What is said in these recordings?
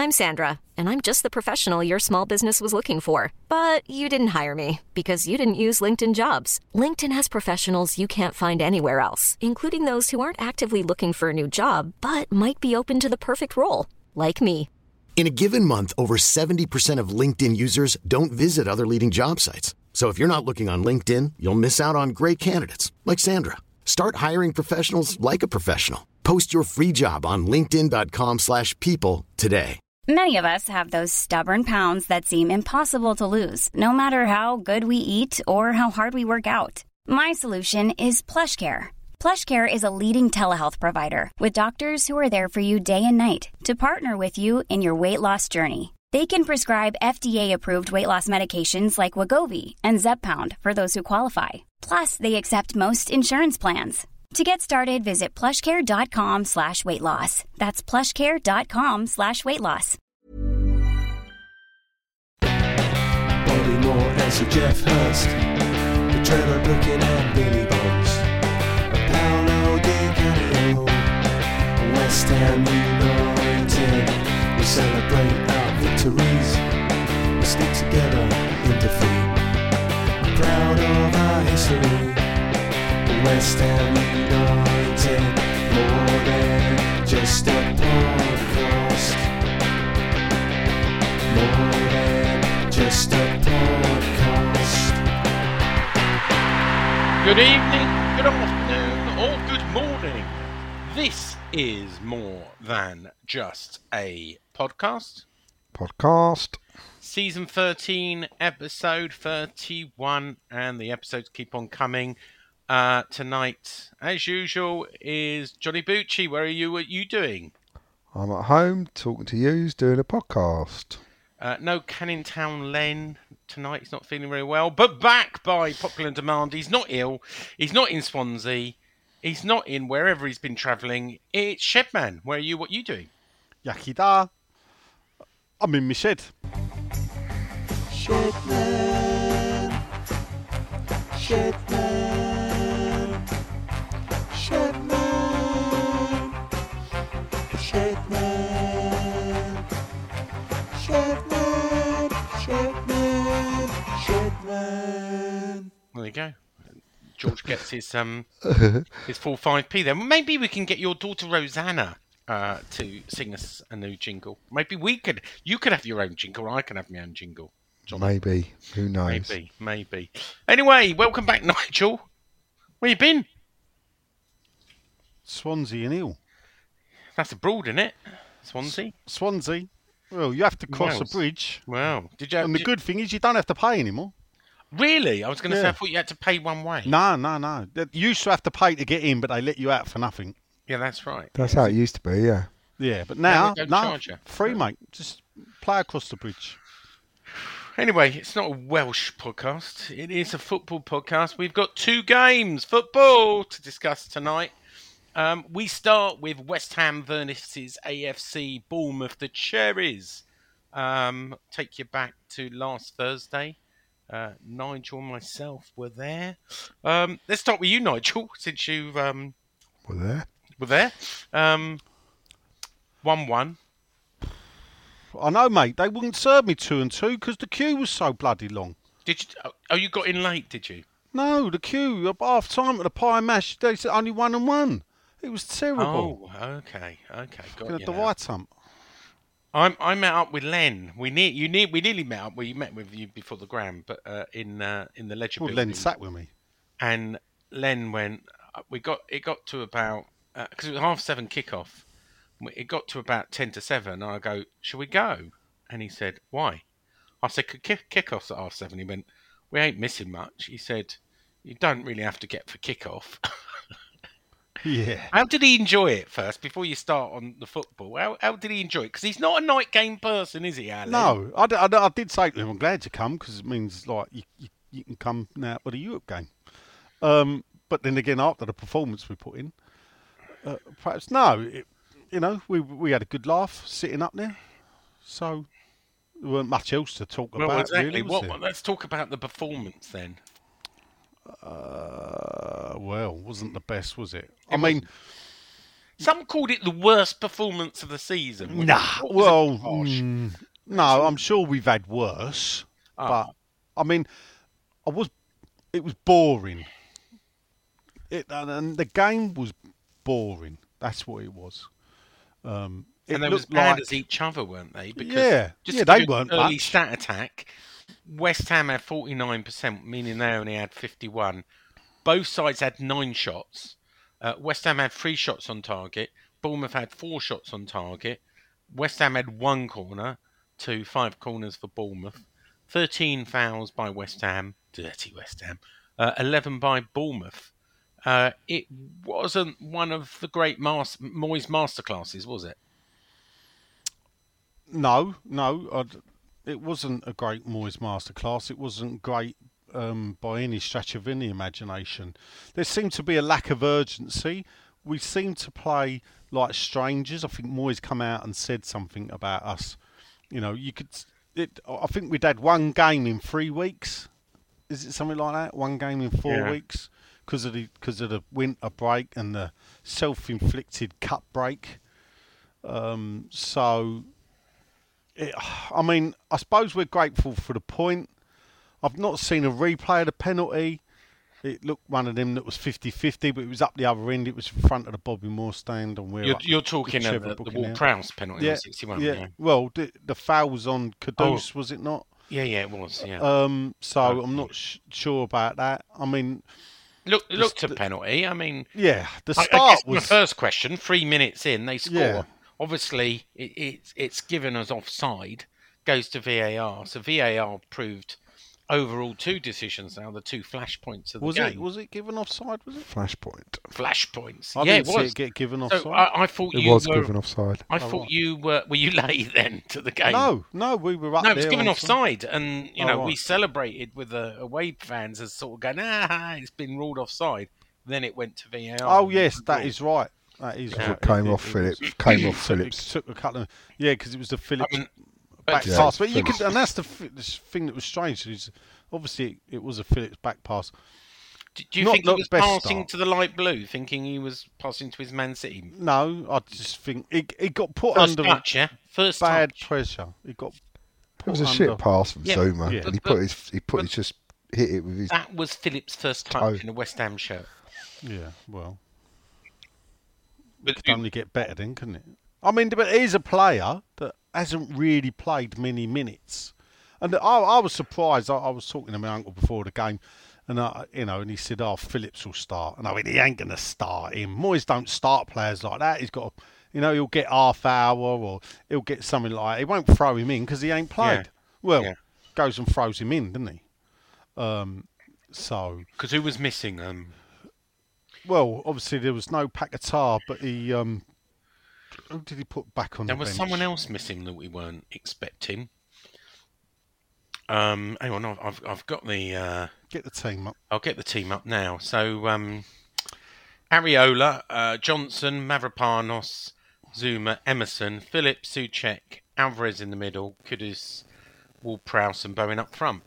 I'm Sandra, and I'm just the professional your small business was looking for. But you didn't hire me because you didn't use LinkedIn Jobs. LinkedIn has professionals you can't find anywhere else, including those who aren't actively looking for a new job, but might be open to the perfect role, like me. In a given month, over 70% of LinkedIn users don't visit other leading job sites. So if you're not looking on LinkedIn, you'll miss out on great candidates like Sandra. Start hiring professionals like a professional. Post your free job on linkedin.com/people today. Many of us have those stubborn pounds that seem impossible to lose, no matter how good we eat or how hard we work out. My solution is PlushCare. PlushCare is a leading telehealth provider with doctors who are there for you day and night to partner with you in your weight loss journey. They can prescribe FDA-approved weight loss medications like Wegovy and Zepbound for those who qualify. Plus, they accept most insurance plans. To get started, visit plushcare.com/weightloss. That's plushcare.com/weightloss. Bobby Moore and Sir Geoff Hurst, the Trevor Brooking and Billy Bonds, Paolo Di Canio, West Ham United. We celebrate our victories, we stick together in defeat. Proud of our history, West Ham United, more than just a podcast. More than just a podcast. Good evening, good afternoon, or good morning. This is More Than Just a Podcast. Season 13, episode 31, and the episodes keep on coming. Tonight, as usual, is Johnny Bucci. Where are you? What are you doing? I'm at home talking to you, doing a podcast. No Canning Town Len tonight. He's not feeling very well, but back by popular demand. He's not ill. He's not in Swansea. He's not in wherever he's been travelling. It's Shedman. Where are you? What are you doing? Yakida. I'm in my shed. Shedman, Shedman, Shedman, Shedman, Shedman, Shedman, Shedman. There you go. George gets his full 5p there. Maybe we can get your daughter Rosanna to sing us a new jingle. Maybe you could have your own jingle, or I can have my own jingle. John. Maybe. Who knows? Maybe. Anyway, welcome back, Nigel. Where you been? Swansea and Hill. That's abroad, isn't it? Swansea? Swansea. Well, you have to cross a bridge. Wow. And the good thing is you don't have to pay anymore. Really? I was going to say, I thought you had to pay one way. No. You used to have to pay to get in, but they let you out for nothing. Yeah, that's right. That's how it used to be, yeah. Yeah, but now, charge you. Free, mate. Just play across the bridge. Anyway, it's not a Welsh podcast. It is a football podcast. We've got two games, football, to discuss tonight. We start with West Ham versus AFC Bournemouth, the Cherries. Take you back to last Thursday. Nigel and myself were there. Let's start with you, Nigel, since you Were there? 1-1. I know, mate. They wouldn't serve me 2-2 because the queue was so bloody long. Did you? Oh, you got in late, did you? No, the queue at half time at the pie mash. They said only 1-1. It was terrible. Oh, okay. Got At you the now. right hump. I met up with Len. We nearly met up. We met with you before the Gram, but in the Ledger Well, building. Len sat with me. And Len went. It got to about because it was 7:30 kickoff. It got to about 7:50, and I go, "Shall we go?" And he said, "Why?" I said, "Kickoff's at 7:30." He went, "We ain't missing much." He said, "You don't really have to get for kickoff." Yeah. How did he enjoy it first, before you start on the football? How did he enjoy it? Because he's not a night game person, is he, Alan? No, I did say to him, I'm glad you come because it means like you can come now for the Europe game. But then again, after the performance we put in, perhaps no. We had a good laugh sitting up there, so there weren't much else to talk about. Exactly. Really, Let's talk about the performance then. Wasn't the best, was it? I mean, Some called it the worst performance of the season. Nah, What was it, well, harsh? no, I'm sure we've had worse. Oh. But I mean, it was boring. And the game was boring. That's what it was. It And they were as looked bad like as each other, weren't they? Because Yeah, just yeah, to they give you weren't an early much. stat attack. West Ham had 49%, meaning they only had 51. Both sides had 9 shots. West Ham had 3 shots on target. Bournemouth had 4 shots on target. West Ham had 1 corner to 5 corners for Bournemouth. 13 fouls by West Ham. Dirty West Ham. 11 by Bournemouth. It wasn't one of the great Moyes masterclasses, was it? No, it wasn't a great Moyes masterclass. It wasn't great by any stretch of any imagination. There seemed to be a lack of urgency. We seemed to play like strangers. I think Moyes come out and said something about us. You know, I think we'd had 1 game in 3 weeks. Is it something like that? 1 game in 4 weeks because of the winter break and the self-inflicted cup break. I mean, I suppose we're grateful for the point. I've not seen a replay of the penalty. It looked one of them that was 50-50, but it was up the other end. It was in front of the Bobby Moore stand. And You're talking of the Ward-Prowse penalty on 61. Yeah. Well, the foul was on Kudus, was it not? Yeah, it was. Yeah. I'm not sure about that. I mean, looked a penalty. I mean, yeah, the I start guess was my first question. 3 minutes in, they score. Yeah. Obviously, it's given us offside. Goes to VAR. So VAR proved overall 2 decisions now, the 2 flashpoints of the game. Was it given offside? Was it Flashpoint. Flashpoints. I It didn't see was. it get given offside. So I thought It you was were. given offside. I thought you were you late then to the game? No, we were up No, there. it was given on offside, and right. we celebrated with the away fans as sort of going, it's been ruled offside. Then it went to VAR. Oh yes, that is right. That is right. It came off Phillips. Came off Phillips. It took a couple of because it was the Phillips I mean, back Yeah, pass. But you Phillips. could, and that's the thing that was strange. Is obviously it was a Phillips back pass. Do you Not think he the was best passing start. to the light blue, thinking he was passing to his Man City? No, I just think it got put First under touch, yeah? First bad touch. pressure. It got It put was a under. shit pass from Yeah, Zuma, yeah. and he But- just hit it with his. That was Phillips' first touch Toe. in a West Ham shirt. Yeah, well, But it could only get better then, couldn't it? I mean, but he's a player that hasn't really played many minutes, and I was surprised. I was talking to my uncle before the game, and and he said, "Oh, Phillips will start," and I mean, he ain't gonna start him. Moyes don't start players like that. He's got, he'll get half hour or he'll get something like. He won't throw him in because he ain't played. Yeah. Well, Yeah. goes and throws him in, doesn't he? because who was missing? Well, obviously there was no Paquetá, but he who did he put back on There the was bench? someone else missing that we weren't expecting. Hang on, I've got the. Get the team up. I'll get the team up now. So, Areola, Johnson, Mavropanos, Zuma, Emerson, Phillips, Souček, Alvarez in the middle, Kudus, Ward-Prowse and Bowen up front.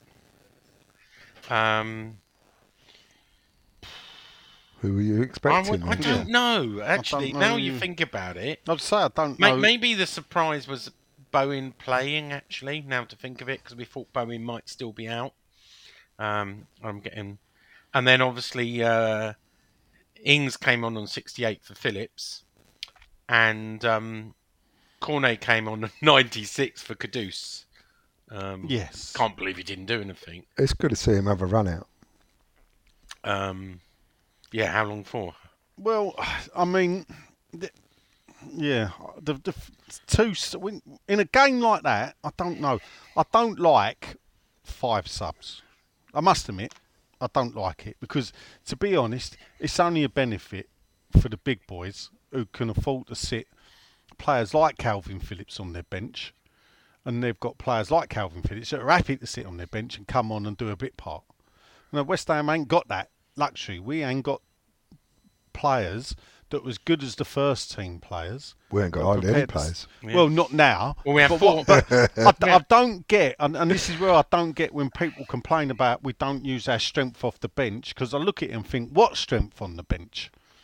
Who were you expecting? I don't know, actually. know. Now you think about it. I'd say I don't know. Maybe the surprise was Bowen playing, actually, now to think of it, because we thought Bowen might still be out. And then obviously Ings came on 68 for Phillips, and Cornet came on 96 for Kudus. Yes. Can't believe he didn't do anything. It's good to see him have a run out. Yeah, how long for? Well, I mean, the two in a game like that, I don't know. I don't like 5 subs. I must admit, I don't like it because, to be honest, it's only a benefit for the big boys who can afford to sit players like Calvin Phillips on their bench, and they've got players like Calvin Phillips that are happy to sit on their bench and come on and do a bit part. Now, West Ham ain't got that luxury. We ain't got players that were as good as the first team players. We ain't got But hardly any compared to- players. Yeah. Well, not now. Well, we have But four. But I don't get, and this is where I don't get when people complain about we don't use our strength off the bench, because I look at it and think, what strength on the bench?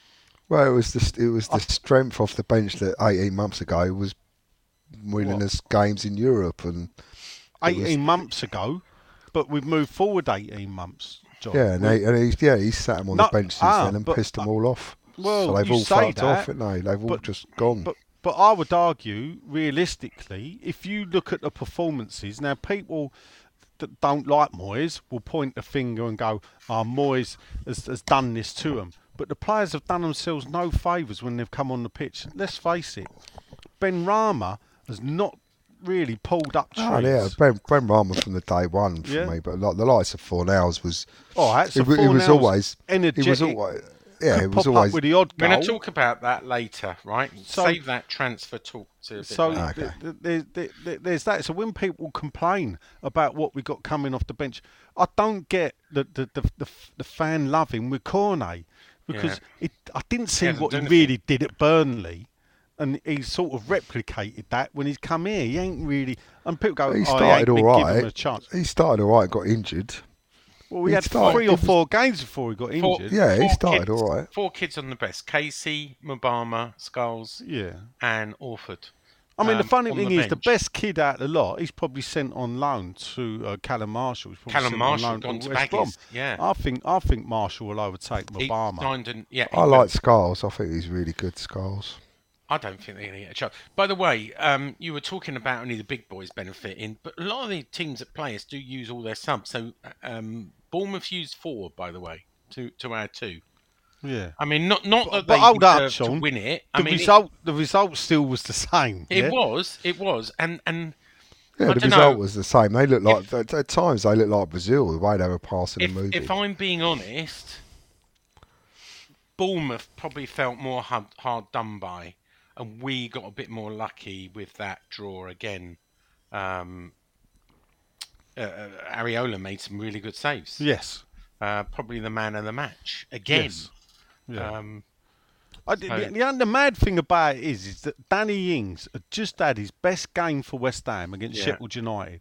Well, it was the strength off the bench that 18 months ago was winning us games in Europe, and 18 months ago, but we've moved forward 18 months, John. yeah, he's sat them on the bench since then and pissed them all off. Well, so they've you all say fucked that, off, haven't they? They've all just gone. But I would argue, realistically, if you look at the performances, now people that don't like Moyes will point the finger and go, Moyes has done this to them. But the players have done themselves no favours when they've come on the pitch. Let's face it, Ben Rama has not really pulled up trees. Oh, yeah, Ben Rama from the day one for me, but like the likes of Fornals was. Oh, that's it was always energetic. It was always. Yeah, it was pop always. Up with the odd goal. We're going to talk about that later, right? Save that transfer talk to a bit later. There's that. So when people complain about what we got coming off the bench, I don't get the fan loving with Cornet, because I didn't see what he really did at Burnley, and he sort of replicated that when he's come here. He ain't really. And people go, he started all right. Give him a chance. He started all right, got injured. Well, we had 3 or 4 games before he got injured. He started all right. 4 kids on the best: Casey, Mubama, Skulls, and Orford. I mean, the funny thing is, the best kid out of the lot, he's probably sent on loan to Callum Marshall. Callum Marshall gone to West Brom. Baggies. Yeah, I think Marshall will overtake Mubama. I like Skulls. I think he's really good, Skulls. I don't think they're going to get a chance. By the way, you were talking about only the big boys benefiting, but a lot of the teams that play us do use all their subs. So Bournemouth used 4, by the way, to our 2. Yeah. I mean, not that but they deserved Sean, to win it. The result still was the same. It was, and yeah, the result was the same. They look like at times they look like Brazil, the way they were passing and moving. If I'm being honest, Bournemouth probably felt more hard done by, and we got a bit more lucky with that draw again. Areola made some really good saves. Yes. Probably the man of the match again. Yes. Yeah. The mad thing about it is that Danny Ings had just had his best game for West Ham against Sheffield United.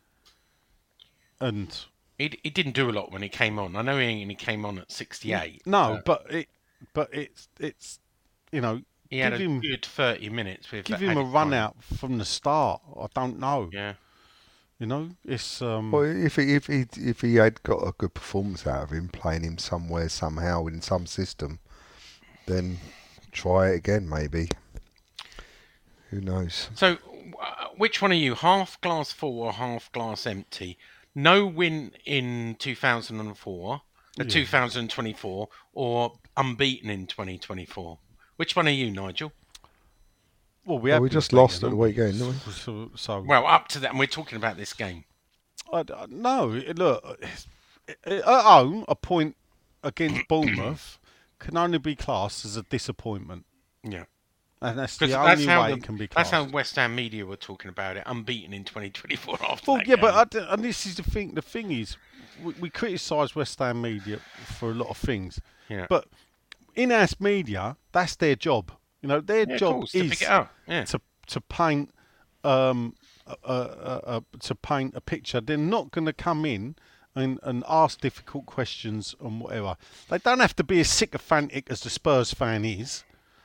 And he didn't do a lot when he came on. I know he came on at 68. No, but it's you know, he had a good 30 minutes with. Give him a run out from the start. I don't know. Yeah. You know, it's well, if he had got a good performance out of him, playing him somewhere somehow in some system, then try it again maybe. Who knows? So, which one are you? Half glass full or half glass empty? No win in 2004, 2024, or unbeaten in 2024. Which one are you, Nigel? Well, we just lost at the weekend, didn't we? So well, up to that, and we're talking about this game. No, look, at home, a point against Bournemouth can only be classed as a disappointment. Yeah. And that's the only way it can be classed. That's how West Ham media were talking about it, unbeaten in 2024 after well, that game. And this is the thing. The thing is, we criticise West Ham media for a lot of things. Yeah. But in-house media, that's their job. You know, their job is to pick it up. Yeah. to paint to paint a picture. They're not going to come in and ask difficult questions and whatever. They don't have to be as sycophantic as the Spurs fan is,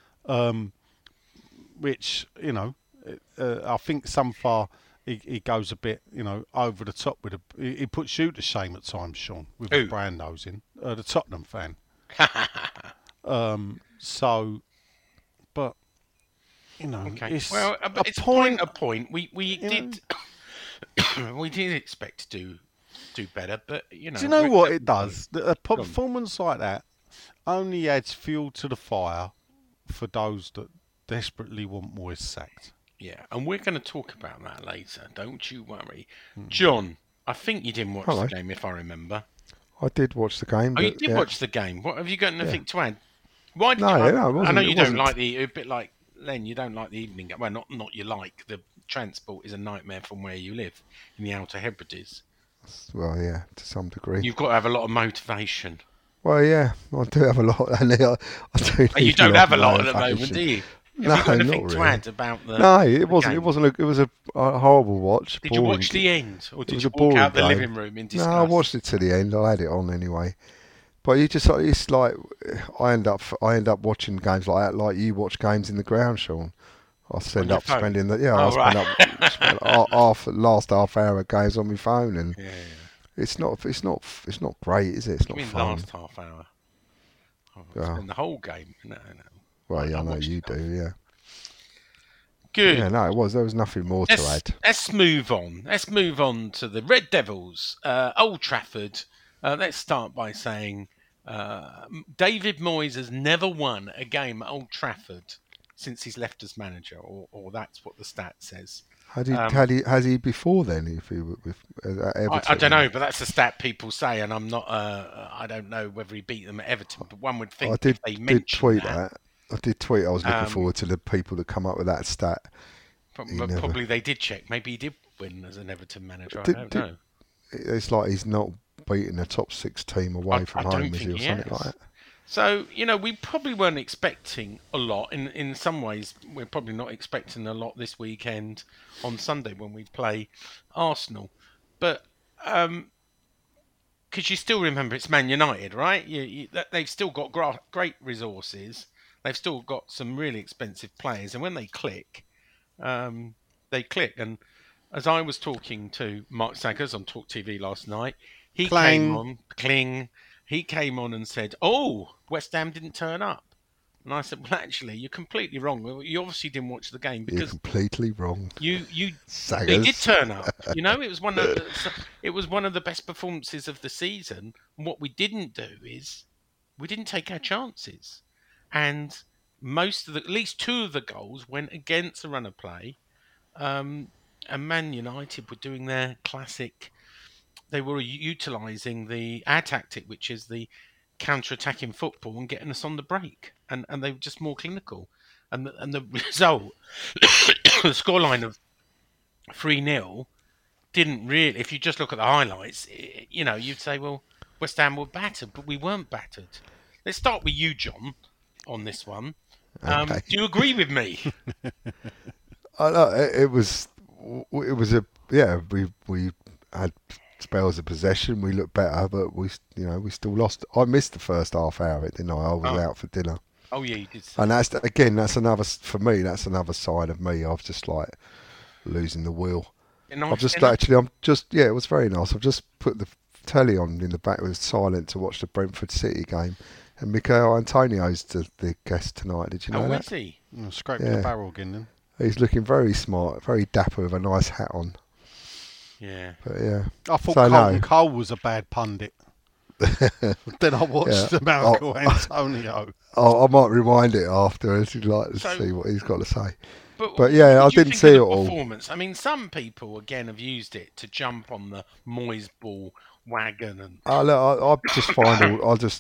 which, you know, I think some far he goes a bit, you know, over the top with he puts you to shame at times, Sean, with the brand nosing, the Tottenham fan. But you know, it's it's point. We did we did expect to do better, but you know. Do you know what it does? A performance like that only adds fuel to the fire for those that desperately want Moyes sacked. Yeah, and we're going to talk about that later. Don't you worry, John. I think you didn't watch the game, if I remember. I did watch the game. Oh, you did watch the game. What have you got anything to add? Why did I know you don't like a bit like Len. You don't like the evening game. Well, not you like the transport is a nightmare from where you live in the Outer Hebrides. Well, yeah, to some degree. You've got to have a lot of motivation. Well, yeah, I do have a lot. And I do. You don't have a lot at the moment, do you? No, have you got anything not to really. add about the? No, it wasn't. Game? It wasn't. It was a horrible watch. Did you watch the end, or did you walk boring out the game. living room in disgust? No, I watched it to the end. I had it on anyway. But you just it's like I end up watching games like that, like you watch games in the ground, Sean. I end your up phone? spending the Oh, spend last half hour of games on my phone, and Yeah. it's not great, is it? It's I not mean, fun. last half hour. Oh. Spend the whole game. No. Well, yeah, I know watched you it. do, yeah. Good. Yeah, no, there was nothing more to add. Let's move on. Let's move on to the Red Devils, Old Trafford. Let's start by saying David Moyes has never won a game at Old Trafford since he's left as manager, or that's what the stat says. Has he before then? If he were with Everton? I don't know, but that's the stat people say, and I'm not. I don't know whether he beat them at Everton, but one would think I did, if they did mentioned tweet that. that. I did tweet. I was looking forward to the people that come up with that stat. But never- probably they did check. Maybe he did win as an Everton manager. Did- I don't did- know. It's like he's not beating a top 6 team away from I don't home, is he, think or he something has. like that? So, we probably weren't expecting a lot. In some ways, we're probably not expecting a lot this weekend on Sunday when we play Arsenal. But, because you still remember it's Man United, right? They've still got great resources. They've still got some really expensive players. And when they click, they click. And as I was talking to Mark Saggers on Talk TV last night, he came on and said, "Oh, West Ham didn't turn up." And I said, "Well, actually, you're completely wrong. You obviously didn't watch the game You're because completely wrong. they Saggers. did turn up. It was one of the best performances of the season. And what we didn't do is we didn't take our chances, and at least 2 of the goals went against the run of play. And Man United were doing their classic. They were utilising our tactic, which is the counter-attacking football and getting us on the break, and they were just more clinical. And the result, the scoreline of 3-0, didn't really. If you just look at the highlights, you'd say, well, West Ham were battered, but we weren't battered. Let's start with you, John, on this one. Okay. Do you agree with me? I know it was we had spells of possession. We looked better, but we still lost. I missed the first half hour of it, didn't I? I was out for dinner. Oh yeah, you did. Say And that's another for me. That's another side of me. I've just like losing the wheel. a nice I've just dinner? it was very nice. I've just put the telly on in the back. It was silent to watch the Brentford City game. And Mikel Antonio's the guest tonight. Did you know Oh, that? is he? Scraping Yeah. the barrel again then. He's looking very smart, very dapper with a nice hat on. Yeah. But yeah. I thought So, Colton no. Cole was a bad pundit. Then I watched Yeah. Marco Antonio. I might rewind it afterwards. You'd like to So- see what he's got to say. But yeah, what I did you didn't think see of it the all. performance. I mean, some people again have used it to jump on the Moyes ball wagon, and I just find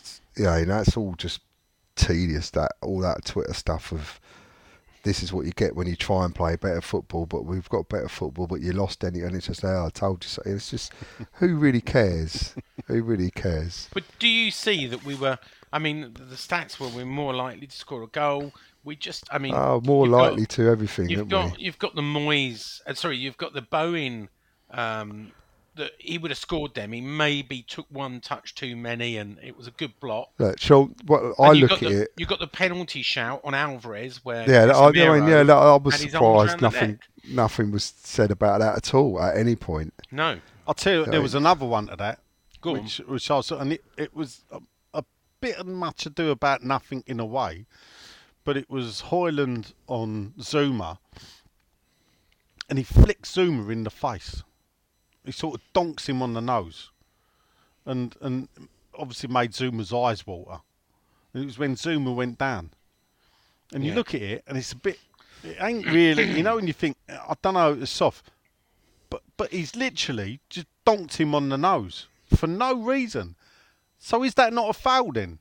it's all just tedious. All that Twitter stuff of this is what you get when you try and play better football, but we've got better football, but you lost any, and it's just I told you so. It's just who really cares? Who really cares? But do you see that we were? I mean, the stats were we're more likely to score a goal. We just, I mean, More you've got- likely to everything, You've haven't we? got the Moyes. You've got the Bowen. That he would have scored them. He maybe took one touch too many, and it was a good block. Look, Sean, I And look at it. You got the penalty shout on Alvarez, where Yeah, I Casemiro was had his arms surprised. round the neck. Nothing was said about that at all at any point. No, I'll tell you, there was another one to that, Go on. which I was, and it was a bit of much ado about nothing in a way, but it was Hoyland on Zuma, and he flicks Zuma in the face. He sort of donks him on the nose, and obviously made Zuma's eyes water. And it was when Zuma went down, and you Yeah. look at it, and it's a bit. It ain't really, when you think, I don't know, it's soft. But he's literally just donked him on the nose for no reason. So is that not a foul then?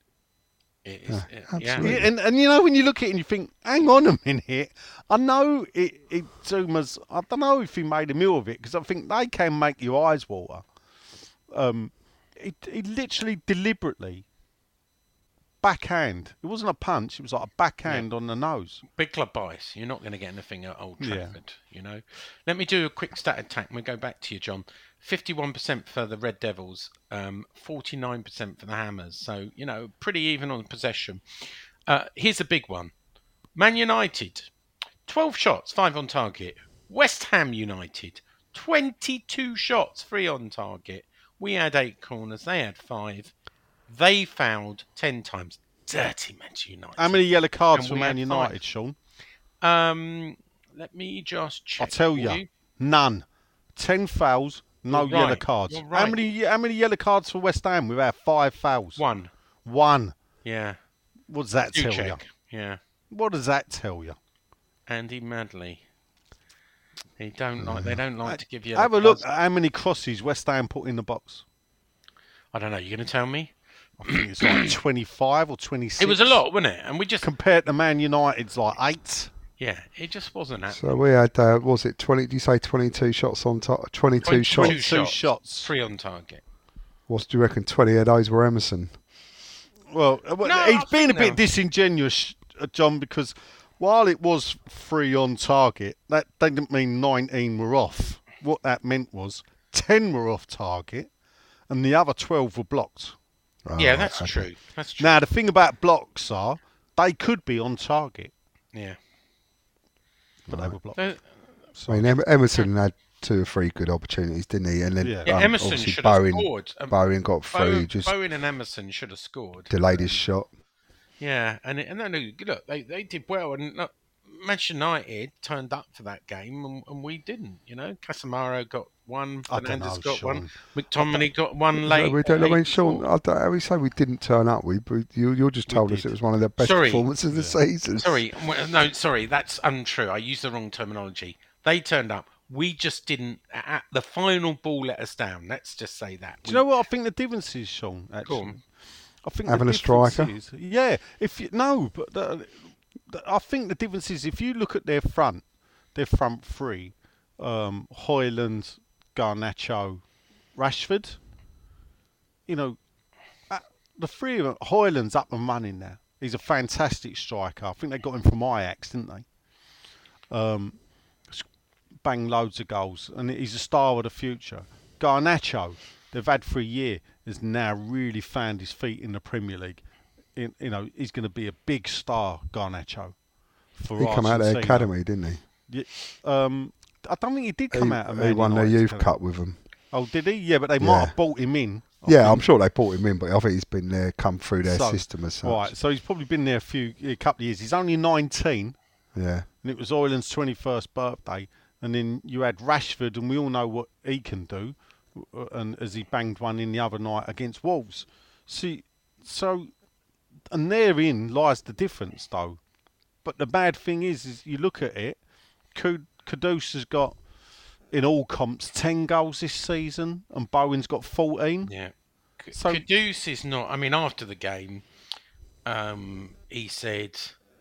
it is. Yeah. absolutely. And when you look at it and you think, hang on a minute, I know Zuma's, I don't know if he made a meal of it, because I think they can make your eyes water. He literally deliberately backhand. It wasn't a punch. It was like a backhand on the nose. Big club bias. You're not going to get anything at Old Yeah. Trafford, you know. Let me do a quick stat attack. We'll go back to you, John. 51% for the Red Devils, 49% for the Hammers. So, you know, pretty even on possession. Here's a big one. Man United, 12 shots, 5 on target. West Ham United, 22 shots, 3 on target. We had 8 corners. They had 5. They fouled 10 times. Dirty Manchester United. How many yellow cards And for we Man had United, 5. Sean? Let me just check. I'll tell for you, none. 10 fouls, no You're yellow right. cards. You're How right. many yellow cards for West Ham? We've had 5 fouls. 1. One. Yeah. What does that tell you? Duchek. Yeah. What does that tell you? Andy Madley. They don't like to give you. Have a look at how many crosses West Ham put in the box. I don't know. You're going to tell me? I think it's like 25 or 26. It was a lot, wasn't it? And we just Compared to Man United's like 8. yeah, it just wasn't that. So we had, was it 20? Did you say 22 shots on top? 22 shots. 22 shots. 3 on target. What do you reckon? 20 of those were Emerson. Well, I he's been a think bit no. disingenuous, John, because while it was 3 on target, that didn't mean 19 were off. What that meant was 10 were off target and the other 12 were blocked. Oh, Yeah, that's okay. true. That's true. Now, the thing about blocks are they could be on target, Yeah. but they were blocked. Uh, I mean, Emerson had 2 or 3 good opportunities, didn't he? And then Yeah. Yeah, Emerson obviously should have Bowen, scored. Bowen got through, just Bowen and Emerson should have scored. delayed his shot. Yeah, and look, they did well, and look, Manchester United turned up for that game, and we didn't. You know, Casemiro got 1, I don't Fernandes know, got Sean. 1, McTominay got 1 late. we don't, I mean, late Sean, score. I don't, how we say we didn't turn up. You just told us did. it was one of the best Sorry. performances of the season. Sorry, that's untrue. I used the wrong terminology. They turned up. We just didn't. At the final ball let us down. Let's just say that. Do you know what I think the difference is, Sean? Actually, Go on. I think Having the a striker? difference is- yeah. If you no, but I think the difference is if you look at their front three, Hoyland, Garnacho, Rashford. You know, the three of them. Hoyland's up and running now. He's a fantastic striker. I think they got him from Ajax, didn't they? Bang loads of goals, and he's a star of the future. Garnacho, they've had for a year, has now really found his feet in the Premier League. He's going to be a big star, Garnacho. For He come out of the Argentina. academy, didn't he? Yeah, I don't think he did come out of Man He won the United's youth academy. cup with them. Oh, did he? Yeah, but they Yeah. might have bought him in. I Yeah, think. I'm sure they brought him in, but I think he's been there, come through their So, system as such. Right, so he's probably been there a couple of years. He's only 19. Yeah. And it was Oyland's 21st birthday. And then you had Rashford, and we all know what he can do. And as he banged one in the other night against Wolves. And therein lies the difference, though. But the bad thing is you look at it, Kudus has got, in all comps, 10 goals this season, and Bowen's got 14. Yeah. So- Kudus is not. I mean, after the game, he said,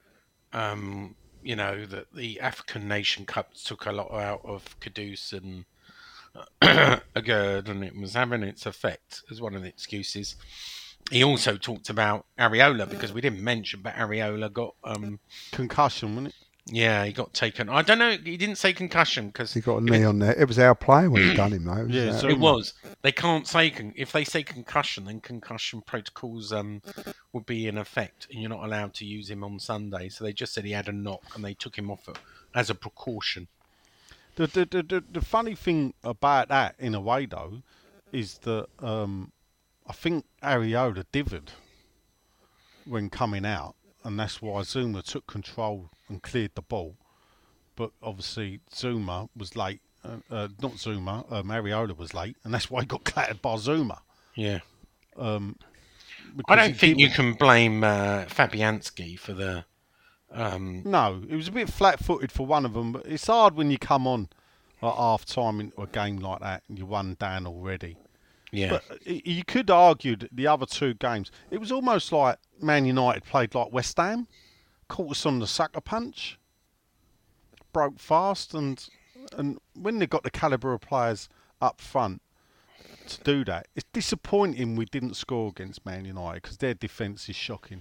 that the African Nation Cup took a lot out of Kudus and Agerd, and it was having its effect as one of the excuses. He also talked about Areola, because we didn't mention, but Areola got Concussion, wasn't it? he got taken. I don't know. He didn't say concussion because He got a knee on there. It was our player when he done him, though. Yeah, so- it was. They can't say if they say concussion, then concussion protocols would be in effect, and you're not allowed to use him on Sunday. So they just said he had a knock, and they took him off as a precaution. The funny thing about that, in a way, though, is that I think Areola dithered when coming out, and that's why Zuma took control and cleared the ball. But obviously Zuma was late. Not Zuma, Areola was late, and that's why he got clattered by Zuma. Yeah, I because don't he think you didn't- can blame Fabianski for the. No, it was a bit flat-footed for one of them, but it's hard when you come on at half-time into a game like that and you're 1 down already. Yeah, But you could argue that the other 2 games, it was almost like Man United played like West Ham, caught us on the sucker punch, broke fast, and when they've got the calibre of players up front to do that, it's disappointing we didn't score against Man United because their defence is shocking.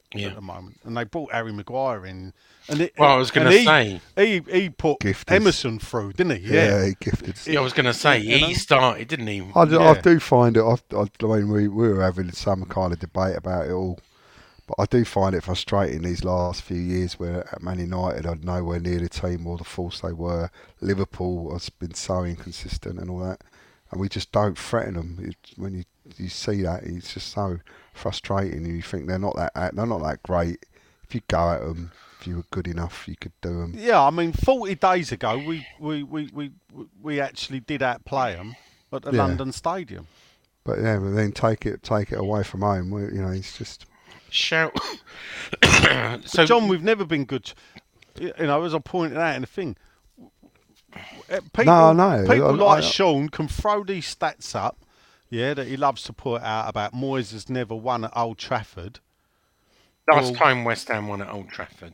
Yeah. at the moment, and they brought Harry Maguire in. And Well, I was going to say. he put Gifted. Emerson through, didn't he? Yeah, he gifted. I was going to say, You know? he started, didn't he? I Yeah. do find it. I mean, we were having some kind of debate about it all, but I do find it frustrating these last few years where at Man United are nowhere near the team or the force they were. Liverpool has been so inconsistent and all that, and we just don't threaten them. When you see that, it's just so frustrating. And you think they're not that great. If you go at them, if you were good enough, you could do them. Yeah, I mean, 40 days ago, we actually did outplay them at the Yeah. London Stadium. But yeah, but then take it away from home. It's just. Shout. So, John, we've never been good. As I pointed out in the thing, people, No. people like I- Sean can throw these stats up, that he loves to put out about Moyes has never won at Old Trafford. Last time West Ham won at Old Trafford.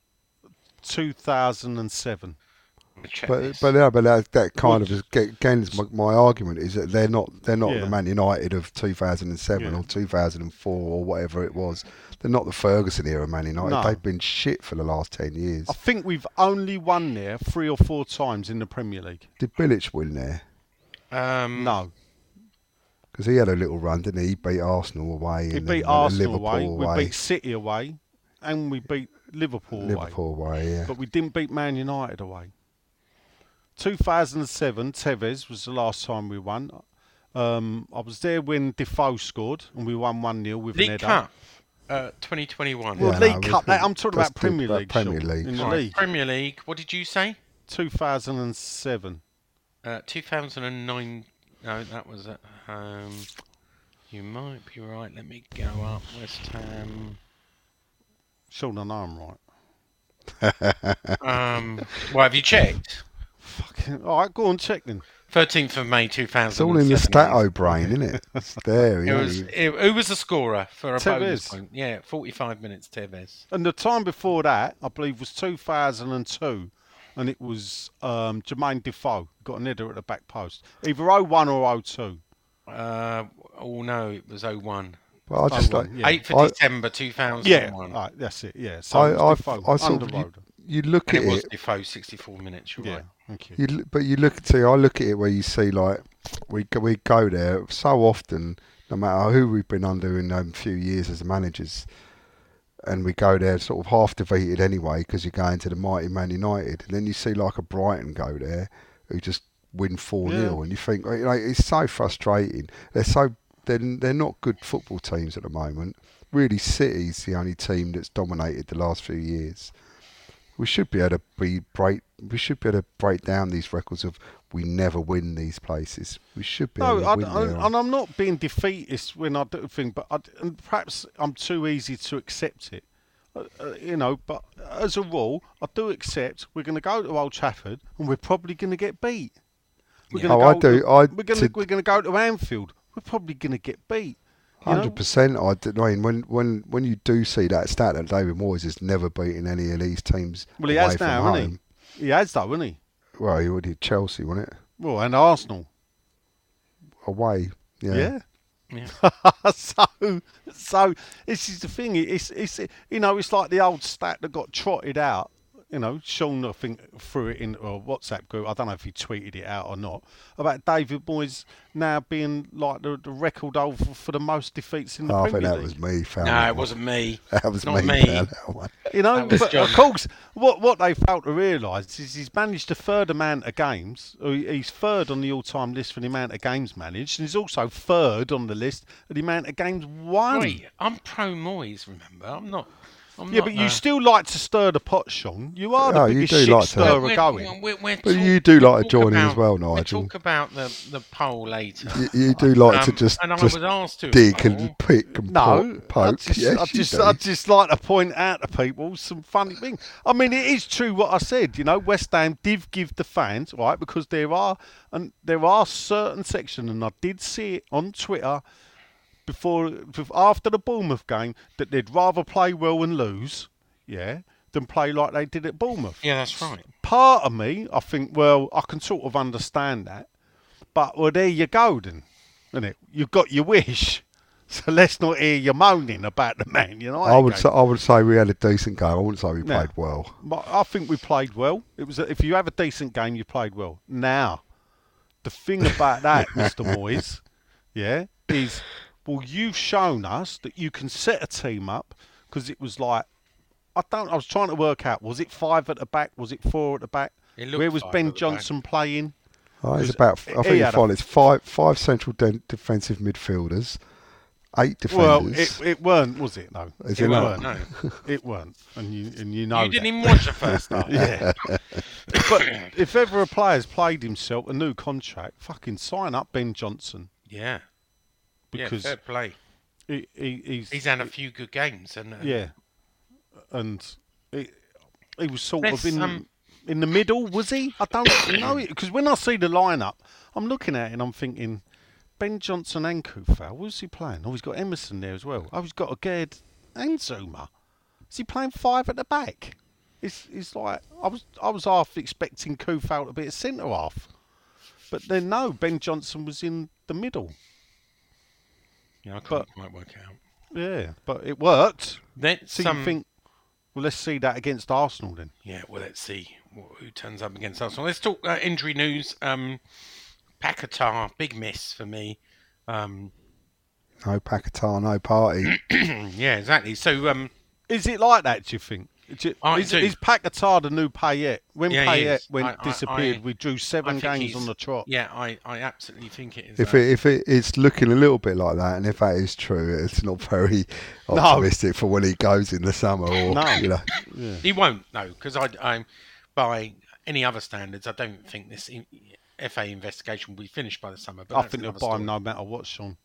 2007. Check But this. that kind of is, again is my argument is that they're not Yeah. the Man United of 2007 Yeah. or 2004 or whatever it was. They're not the Ferguson era Man United. No. They've been shit for the last 10 years. I think we've only won there 3 or 4 times in the Premier League. Did Bilic win there? No. Because he had a little run, didn't he? He beat Arsenal away. We and beat then Arsenal Liverpool away, away. we beat City away, and we beat Liverpool away, yeah. But we didn't beat Man United away. 2007, Tevez was the last time we won. I was there when Defoe scored, and we won 1-0 with an League header. Cup, 2021. Well, Yeah, League no, Cup. we- I'm talking let's about Premier talk League. about Premier Sean, League. In the Right, league. Premier League. What did you say? 2007. 2009. No, that was at home. You might be right. Let me go up. West Ham. Sean, I know I'm right. Well, have you checked? Fucking. All right, go on, check then. 13th of May 2007. It's all in the Stato brain, isn't it? It's there. Who was the scorer for a bonus Tevez. point? Yeah, 45 minutes, Tevez. And the time before that, I believe, was 2002, and it was Jermaine Defoe got an header at the back post. Either 01 or 02. Oh, no, it was 01. But I just like. 8th of I- December Yeah, 2001. right, that's it. Yeah, so I, it I, was Defoe, I sort under of road. you look And at it was it. Defoe, 64 minutes, you're Yeah, right. thank you. But you look I look at it where you see we go there so often, no matter who we've been under in a few years as managers, and we go there sort of half defeated anyway because you're going to the mighty Man United, and then you see like a Brighton go there who just win 4-0, Yeah. and you think it's so frustrating. They're not good football teams at the moment. Really, City's the only team that's dominated the last few years. We should be able to break down these records of we never win these places. We should be able No, to win there. and I'm not being defeatist when I do think, but and perhaps I'm too easy to accept it. But as a rule, I do accept we're going to go to Old Trafford and we're probably going to get beat. We're Yeah. gonna Oh, I go do. to- I- we're going to- to go to Anfield. We're probably going to get beat. you know? 100%. I mean, when you do see that stat that David Moyes has never beaten any of these teams Well, he away has from now, home. hasn't he? He has, though, hasn't he? Well, he would Chelsea, wasn't it? Well, and Arsenal. Away. Yeah. Yeah. so this is the thing. It's it's like the old stat that got trotted out. Sean, I think, threw it in a WhatsApp group. I don't know if he tweeted it out or not, about David Moyes now being like the record holder for the most defeats in the Oh, I think Premier that League. was me. Found No, that it one. wasn't me. That was Not me. me. Found that one. That was But John. of course, what they failed to realise is he's managed a third amount of games. He's third on the all-time list for the amount of games managed, and he's also third on the list for the amount of games won. Wait, I'm pro Moyes, remember? I'm not. Yeah, but you still like to stir the pot, Sean. You are the Oh, you biggest do shit like to. stirrer going. But you do like to join in as well, Nigel. We'll talk about the poll later. You do like to just and I was asked to dig poll. and pick and No, poke. Yes, I you do. just like to point out to people some funny things. I mean, it is true what I said. West Ham did give the fans, right, because there are certain sections, and I did see it on Twitter after the Bournemouth game, that they'd rather play well and lose, than play like they did at Bournemouth. Yeah, that's right. Part of me, I think, well, I can sort of understand that, but well, there you go then, isn't it? You've got your wish. So let's not hear you moaning about the Man United I would game. say, I would say we had a decent game. I wouldn't say we No. played well. But I think we played well. It was if you have a decent game, you played well. Now, the thing about that, Mr. Moyes, yeah, is you've shown us that you can set a team up because it was like I was trying to work out, was it 5 at the back? Was it 4 at the back? It looked Where was 5 Ben at the Johnson playing? It's 'Cause about. I he think had it's five central defensive midfielders, 8 Well, defenders. it weren't, was it? No, Is it it not? weren't. No. It weren't, and you know You didn't that. even watch the first half. Yeah. But if ever a player's played himself a new contract, fucking sign up Ben Johnson Yeah. because fair play. He's had a few good games, and yeah, and he was sort Let's, of in the middle, was he? I don't know because when I see the lineup, I'm looking at it and I'm thinking Ben Johnson and Kufal. Who's he playing? Oh, he's got Emerson there as well. Oh, he's got a Gerd and Zuma. Is he playing 5 at the back? It's like I was half expecting Kufal to be a centre half, but then no, Ben Johnson was in the middle. I can't quite work it out. Yeah, but it worked. Let's, So you think, well, let's see that against Arsenal then. Yeah, well, let's see who turns up against Arsenal. Let's talk injury news. Paquetá, big miss for me. No Paquetá, no party. Yeah, exactly. So, Is it like that, do you think? I Is do. Paquetá the new Payet? When Yeah, he Payet is. disappeared, we drew I 7 think games he's- on the trot. Yeah, I absolutely think it is. If it's looking a little bit like that, and if that is true, it's not very optimistic for when he goes in the summer. Or No. you know, He won't, no, because I'm by any other standards, I don't think this FA investigation will be finished by the summer. But I that's think they'll another buy story. him no matter what, Sean.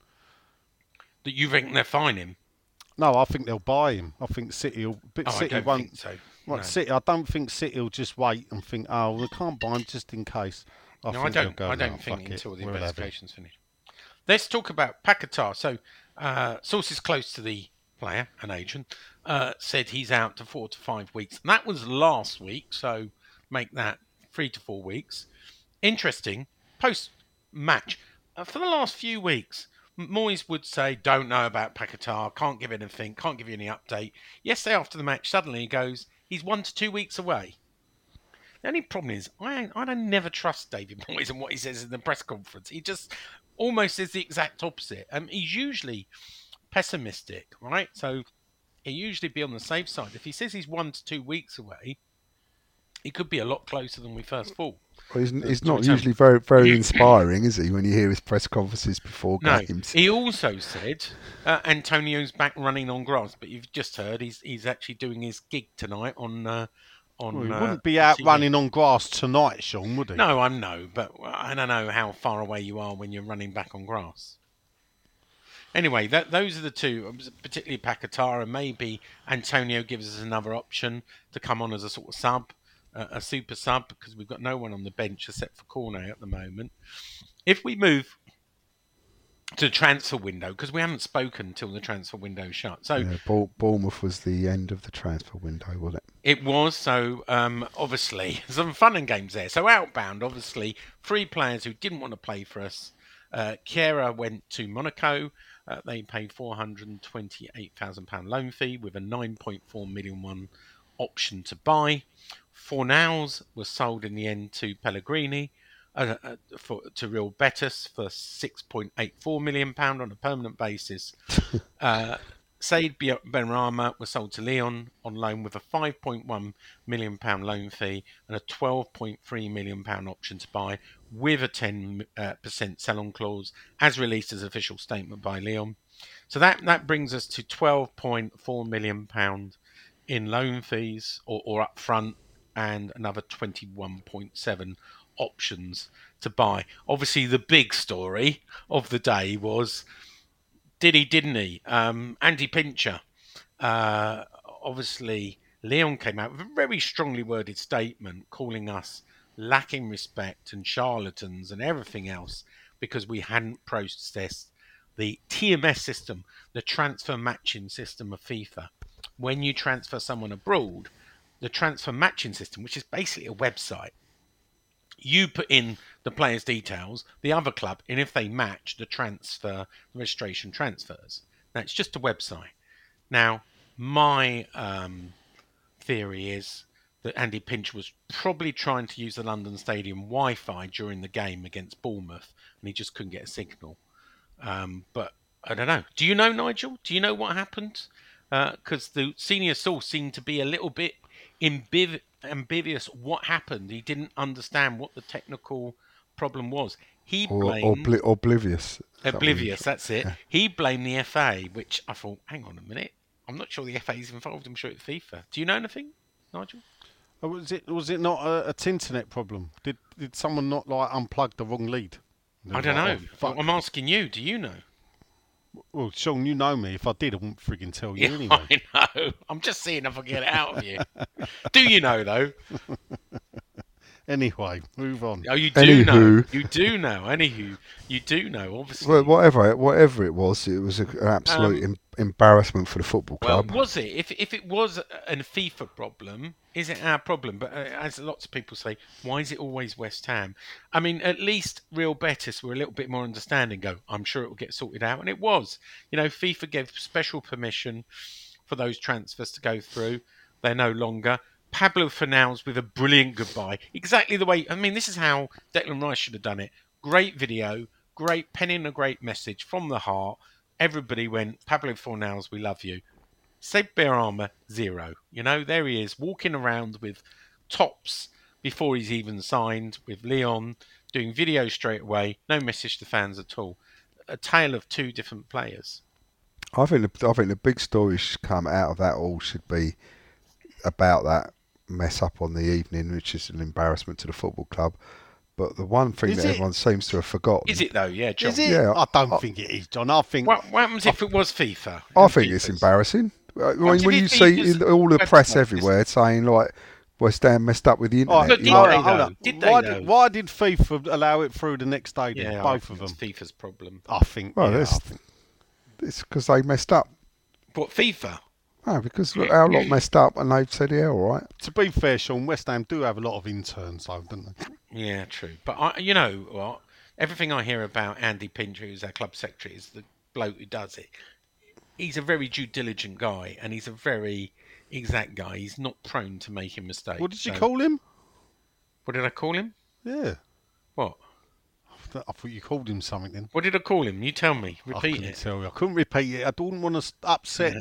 That you think they'll fine him? No, I think they'll buy him. I think City will. But Oh, I City don't won't. think so. Right, No. City. I don't think City will just wait and think, oh, we can't buy him just in case. No, think I they'll don't. go, I "No, don't fuck think it, until the we'll have him." investigation's finished. Let's talk about Paquetá. So, sources close to the player, an agent, said he's out to 4 to 5 weeks. And that was last week, so make that 3 to 4 weeks. Interesting. Post-match, for the last few weeks, Moyes would say, don't know about Paquetá, can't give anything, can't give you any update. Yesterday after the match, suddenly he goes, he's 1 to 2 weeks away. The only problem is, I don't never trust David Moyes and what he says in the press conference. He just almost is the exact opposite. He's usually pessimistic, right? So he'll usually be on the safe side. If he says he's 1 to 2 weeks away, he could be a lot closer than we first thought. Well, he's not return. usually very inspiring, is he? When you hear his press conferences before No, games. he also said Antonio's back running on grass, but you've just heard he's actually doing his gig tonight on. Well, he wouldn't be out TV. running on grass tonight, Sean, would he? No, but I don't know how far away you are when you're running back on grass. Anyway, those are the two, particularly Paquetá, and maybe Antonio gives us another option to come on as a sort of sub, a super sub, because we've got no one on the bench except for Cornet at the moment. If we move to the transfer window, because we haven't spoken until the transfer window shut. So Yeah, Bournemouth was the end of the transfer window, wasn't it? it was, so obviously some fun and games there. So outbound, obviously, 3 players who didn't want to play for us. Chiera went to Monaco. They paid £428,000 loan fee with a 9.4 million one option to buy. Fornals was sold in the end to Pellegrini, to Real Betis for £6.84 million on a permanent basis. Said Benrahma was sold to Lyon on loan with a £5.1 million loan fee and a £12.3 million option to buy with a 10% sell-on clause as released as official statement by Lyon. So that brings us to £12.4 million in loan fees or up front and another 21.7 options to buy. Obviously, the big story of the day was did he, didn't he? Andy Pincher. Obviously, Leon came out with a very strongly worded statement calling us lacking respect and charlatans and everything else because we hadn't processed the TMS system, the transfer matching system of FIFA. When you transfer someone abroad, the transfer matching system, which is basically a website, you put in the player's details, the other club, and if they match, the registration transfers. Now, it's just a website. Now, my theory is that Andy Pinch was probably trying to use the London Stadium Wi-Fi during the game against Bournemouth, and he just couldn't get a signal. But I don't know. Do you know, Nigel? Do you know what happened? Because the senior source seemed to be a little bit ambiguous what happened. He didn't understand what the technical problem was. He blamed... Oblivious. Oblivious, that's it. Yeah. He blamed the FA, which I thought, hang on a minute. I'm not sure the FA is involved. I'm sure it's FIFA. Do you know anything, Nigel? Oh, was it not a internet problem? Did someone not unplug the wrong lead? I don't know. I'm asking you. Do you know? Well, Sean, you know me. If I did, I wouldn't frigging tell you anyway. I know. I'm just seeing if I can get it out of you. Do you know, though? Anyway, move on. Oh, you do know. You do know. Anywho, you do know, obviously. Well, whatever it was an absolute embarrassment for the football club. Well, was it? If it was a FIFA problem, is it our problem? But as lots of people say, why is it always West Ham? I mean, at least Real Betis were a little bit more understanding. I'm sure it will get sorted out. And it was. FIFA gave special permission for those transfers to go through. They're no longer. Pablo Fornals with a brilliant goodbye. Exactly the way... I mean, this is how Declan Rice should have done it. Great video, great penning a great message from the heart. Everybody went, Pablo Fornals, we love you. Seb Berama, 0. There he is, walking around with tops before he's even signed, with Leon, doing video straight away. No message to fans at all. A tale of two different players. I think the big story should come out of that all should be about that mess up on the evening, which is an embarrassment to the football club. But the one thing everyone seems to have forgotten... Is it though? Yeah, John. Is it? Yeah, I don't think it is, John. I think... What happens if it was FIFA? I think it's embarrassing. When you see all the press everywhere saying, like, West Ham messed up with the internet. Why did FIFA allow it through the next day? Yeah, both of them. It's FIFA's problem. I think... It's because they messed up. What, FIFA? No, because our lot messed up and they've said, yeah, all right. To be fair, Sean, West Ham do have a lot of interns, though, don't they? Yeah, true. But you know what? Everything I hear about Andy Pinch, who's our club secretary, is the bloke who does it. He's a very due diligent guy and he's a very exact guy. He's not prone to making mistakes. What did you call him? What did I call him? Yeah. What? I thought you called him something then. What did I call him? You tell me. Repeat I couldn't tell you. I couldn't repeat it. I didn't want to upset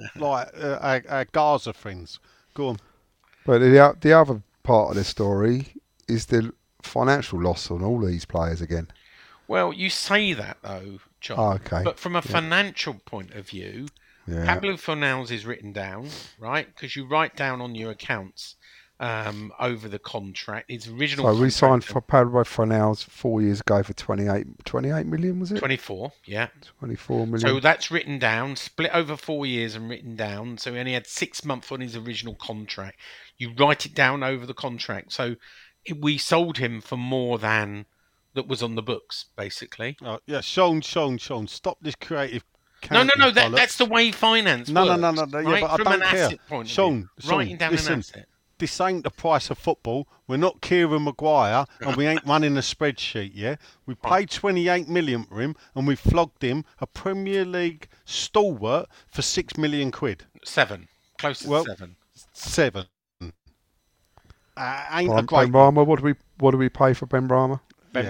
our Gaza friends. Go on. But the other part of the story is the financial loss on all these players again. Well, you say that though, John. Oh, okay. But from a financial point of view, Pablo Fornals is written down, right? Because you write down on your accounts over the contract. His original contract. So we signed for Pablo Fornals 4 years ago for 28 million, was it? 24, yeah. 24 million. So that's written down, split over 4 years and written down. So he only had 6 months on his original contract. You write it down over the contract. So we sold him for more than that was on the books, basically. Yeah, Sean, stop this creative. No, that's the way finance works. No, right? Yeah, but from I don't an care. asset point Sean, of view, writing down listen, an asset. This ain't the price of football. We're not Kieran Maguire, and we ain't running a spreadsheet, yeah? We paid 28 million for him, and we flogged him, a Premier League stalwart, for 6 million quid. 7. Close to 7. 7. Ain't a great... Benrahma, what do we pay for Benrahma?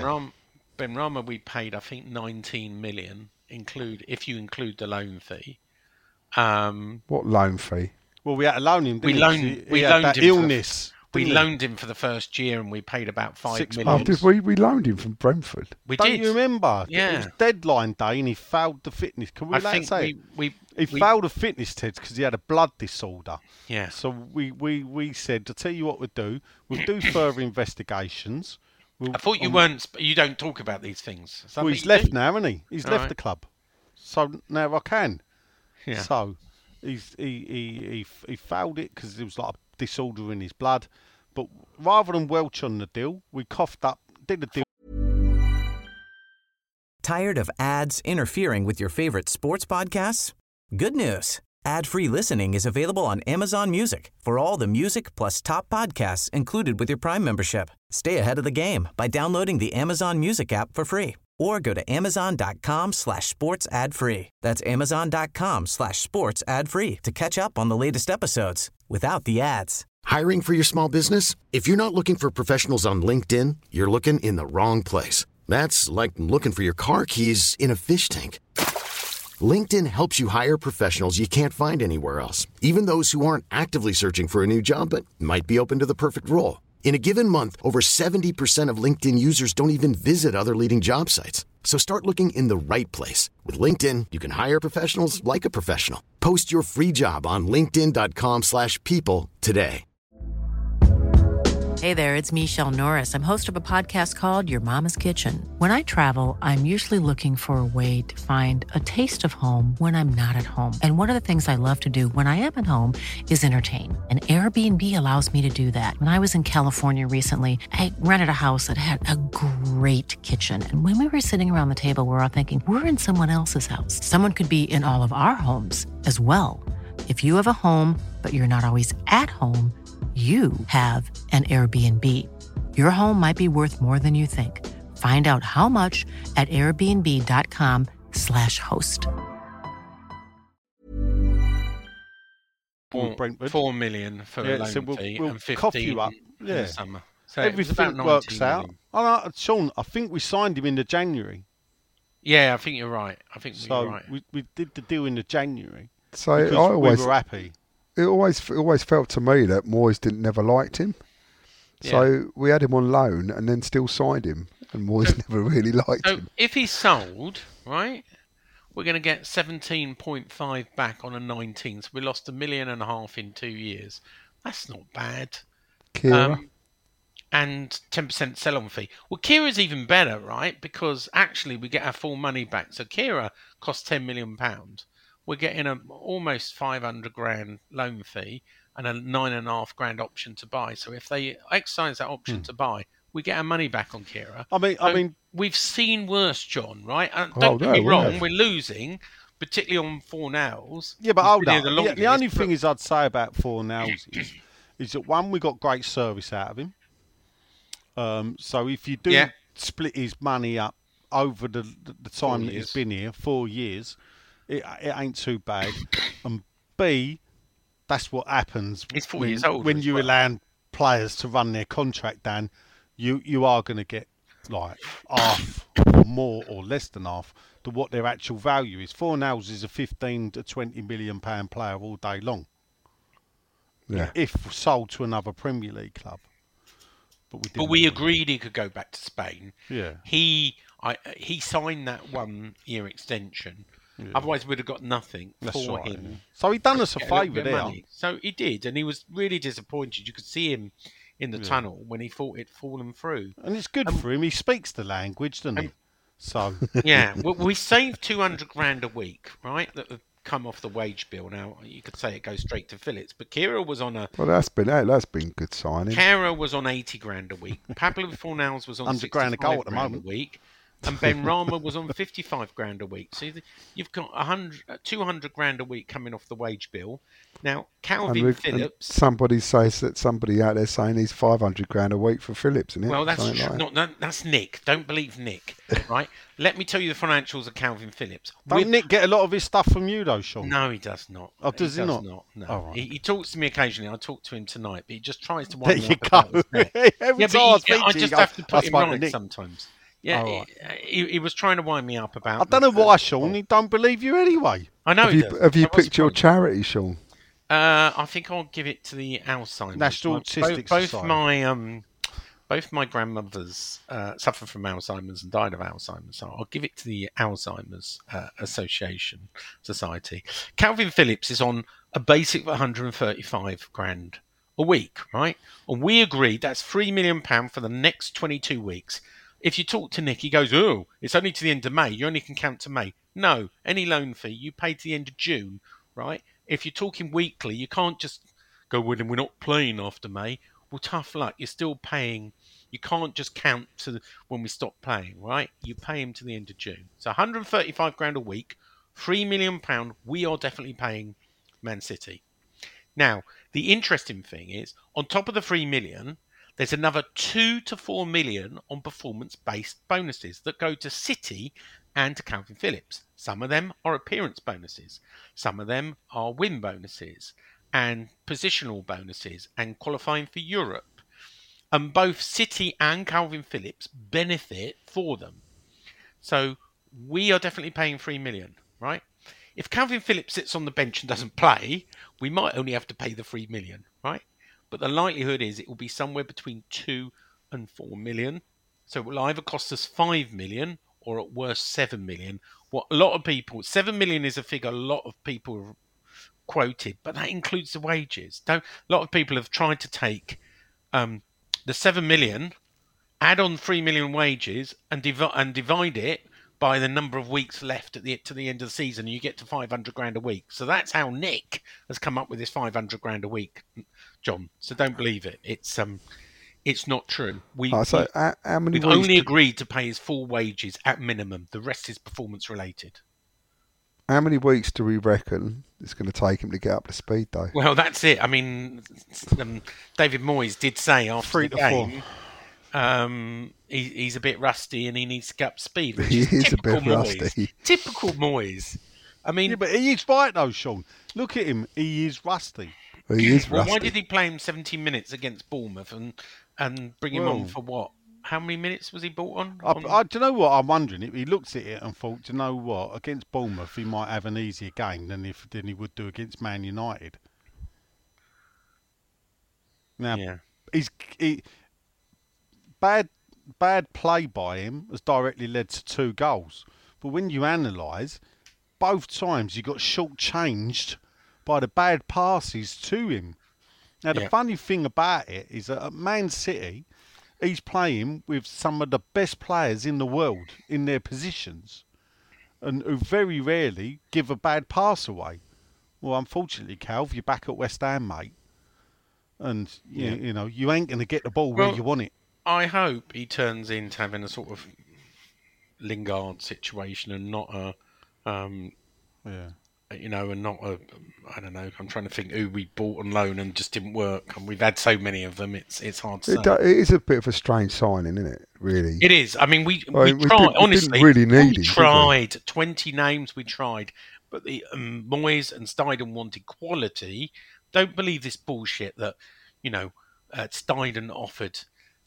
Benrahma we paid, I think, 19 million, if you include the loan fee. What loan fee? Well, we had to loan him. We loaned him illness. We loaned him for the first year, and we paid about 5 million. Oh, did we loaned him from Brentford? We Don't did. You remember? Yeah. It was deadline day, and he failed the fitness. Can we say he failed the fitness test because he had a blood disorder. Yeah. So we said, to tell you what we'll do further investigations. I thought you weren't. You don't talk about these things. Well, he's left now, hasn't he? He's left the club, so now I can. Yeah. So he failed it because there was like a disorder in his blood. But rather than welch on the deal, we coughed up, did the deal. Tired of ads interfering with your favorite sports podcasts? Good news. Ad-free listening is available on Amazon Music for all the music plus top podcasts included with your Prime membership. Stay ahead of the game by downloading the Amazon Music app for free or go to amazon.com/sports ad free. That's amazon.com/sports ad free to catch up on the latest episodes without the ads. Hiring for your small business? If you're not looking for professionals on LinkedIn, you're looking in the wrong place. That's like looking for your car keys in a fish tank. LinkedIn helps you hire professionals you can't find anywhere else, even those who aren't actively searching for a new job but might be open to the perfect role. In a given month, over 70% of LinkedIn users don't even visit other leading job sites. So start looking in the right place. With LinkedIn, you can hire professionals like a professional. Post your free job on linkedin.com/people today. Hey there, it's Michelle Norris. I'm host of a podcast called Your Mama's Kitchen. When I travel, I'm usually looking for a way to find a taste of home when I'm not at home. And one of the things I love to do when I am at home is entertain. And Airbnb allows me to do that. When I was in California recently, I rented a house that had a great kitchen. And when we were sitting around the table, we were all thinking, we're in someone else's house. Someone could be in all of our homes as well. If you have a home, but you're not always at home, you have an Airbnb. Your home might be worth more than you think. Find out how much at airbnb.com/host. Brentford. 4 million for a loan fee we'll and 15 cough you up. in Yeah. the summer. So it was about Everything works 19 out. million. Sean, I think we signed him in the January. Yeah, I think you're right. I think So you're right. we did the deal in the January. So Because we were happy. it always felt to me that Moyes never liked him. So we had him on loan and then still signed him, and Moyes never really liked So him. if he's sold, right, we're going to get 17.5 back on a 19. So we lost $1.5 million in 2 years. That's not bad. Kira, And 10% sell-on fee. Well, Kira's even better, right? Because actually we get our full money back. So Kira costs £10 million. We're getting a almost 500 grand loan fee and a 9.5 grand option to buy. So if they exercise that option to buy, we get our money back on Kira. I mean, We've seen worse, John, right? And Oh, don't get me no, we wrong, have. we're losing, particularly on Fornals. yeah, but He's hold been here up. the The only longest, thing but- is I'd say about Fornals is that one, we got great service out of him. So if you do Yeah. split his money up over the time that years. he's been here, 4 years, it ain't too bad. And B, that's what happens He's 4 when, years older when as you well. allow players to run their contract down. You are going to get like half or more or less than half to what their actual value is. Fornals is a 15 to 20 million pound player all day long. yeah. If sold to another Premier League club. But we didn't. agreed he could go back to Spain. Yeah. He signed that 1 year extension. Otherwise, we'd have got nothing That's for right, him. yeah. So he done us a Get little favour bit of there. money. So he did, and he was really disappointed. You could see him in the tunnel when he thought it'd fallen through. And it's good for him. He speaks the language, doesn't he? So Yeah, well, we saved 200 grand a week, right? That would come off the wage bill. Now you could say it goes straight to Phillips, but Kira was on Well, that's been good signing. Kara was on 80 grand a week. Pablo Fornals was on 100 grand a goal 65 at the grand moment. a week. And Ben Rama was on 55 grand a week. So you've got 200 grand a week coming off the wage bill. Now, Calvin And Phillips. somebody says that somebody out there saying he's 500 grand a week for Phillips, isn't it? Well, that's Something like that. that's Nick. Don't believe Nick, right? Let me tell you the financials of Calvin Phillips. don't Nick get a lot of his stuff from you though, Sean? No, he does not. Oh, does he not? No. Oh, right. He talks to me occasionally. I talk to him tonight, but he just tries to There wind me you up about go. his net. Every Yeah, time I but speak I to you, just you have go, to put "I him spoke to right Nick." sometimes. Yeah, Oh, he was trying to wind me up about. I don't know why, Sean. He don't believe you anyway. I know. Have he you, does. have you That was picked your fun. charity, Sean? I think I'll give it to the Alzheimer's. National Autistic both Society. Both my grandmothers suffered from Alzheimer's and died of Alzheimer's, so I'll give it to the Alzheimer's Association Society. Calvin Phillips is on a basic of 135 grand a week, right? And we agreed that's £3 million for the next 22 weeks. If you talk to Nick, he goes, "Oh, it's only to the end of May. You only can count to May." No, any loan fee you pay to the end of June, right? If you're talking weekly, you can't just go, "Well, then we're not playing after May." Well, tough luck. You're still paying. You can't just count to when we stop playing, right? You pay him to the end of June. So 135 grand a week, £3 million. We are definitely paying Man City. Now, the interesting thing is, on top of the 3 million, There's another 2 to 4 million on performance-based bonuses that go to City and to Calvin Phillips. Some of them are appearance bonuses. Some of them are win bonuses and positional bonuses and qualifying for Europe. And both City and Calvin Phillips benefit for them. So we are definitely paying 3 million, right? If Calvin Phillips sits on the bench and doesn't play, we might only have to pay the 3 million, right? But the likelihood is it will be somewhere between 2 and 4 million. So it will either cost us 5 million or at worst 7 million. What a lot of people, 7 million is a figure a lot of people have quoted, but that includes the wages. A lot of people have tried to take the 7 million, add on 3 million wages and divide it by the number of weeks left to the end of the season, and you get to 500 grand a week. So that's how Nick has come up with this 500 grand a week, John. So don't believe it. It's not true. We've only agreed to pay his full wages at minimum. The rest is performance related. How many weeks do we reckon it's going to take him to get up to speed, though? Well, that's it. I mean, David Moyes did say after 3 the to game, 4. he's a bit rusty and he needs to get up to speed. Which He is a typical bit Moyes. rusty. Typical Moyes. I mean, Yeah, but he is right though, Sean. Look at him. He is rusty. He is well, rusty. why did he play him 17 minutes against Bournemouth and bring him on for what? How many minutes was he brought on? Do you know what I'm wondering? He looked at it and thought, do you know what? Against Bournemouth, he might have an easier game than he would do against Man United. Now, bad play by him has directly led to 2 goals. But when you analyse, both times he got shortchanged by the bad passes to him. Now, the funny thing about it is that at Man City, he's playing with some of the best players in the world in their positions and who very rarely give a bad pass away. Well, unfortunately, Calv, you're back at West Ham, mate. And, you know, you ain't going to get the ball where you want it. I hope he turns into having a sort of Lingard situation and not a, you know, and not a, I don't know, I'm trying to think who we bought on loan and just didn't work. And we've had so many of them, it's hard to say. It is a bit of a strange signing, isn't it, really? It is. I mean, we tried, honestly, really need we him, tried. 20 names we tried. But the Moyes and Steiden wanted quality. Don't believe this bullshit that, you know, Steiden offered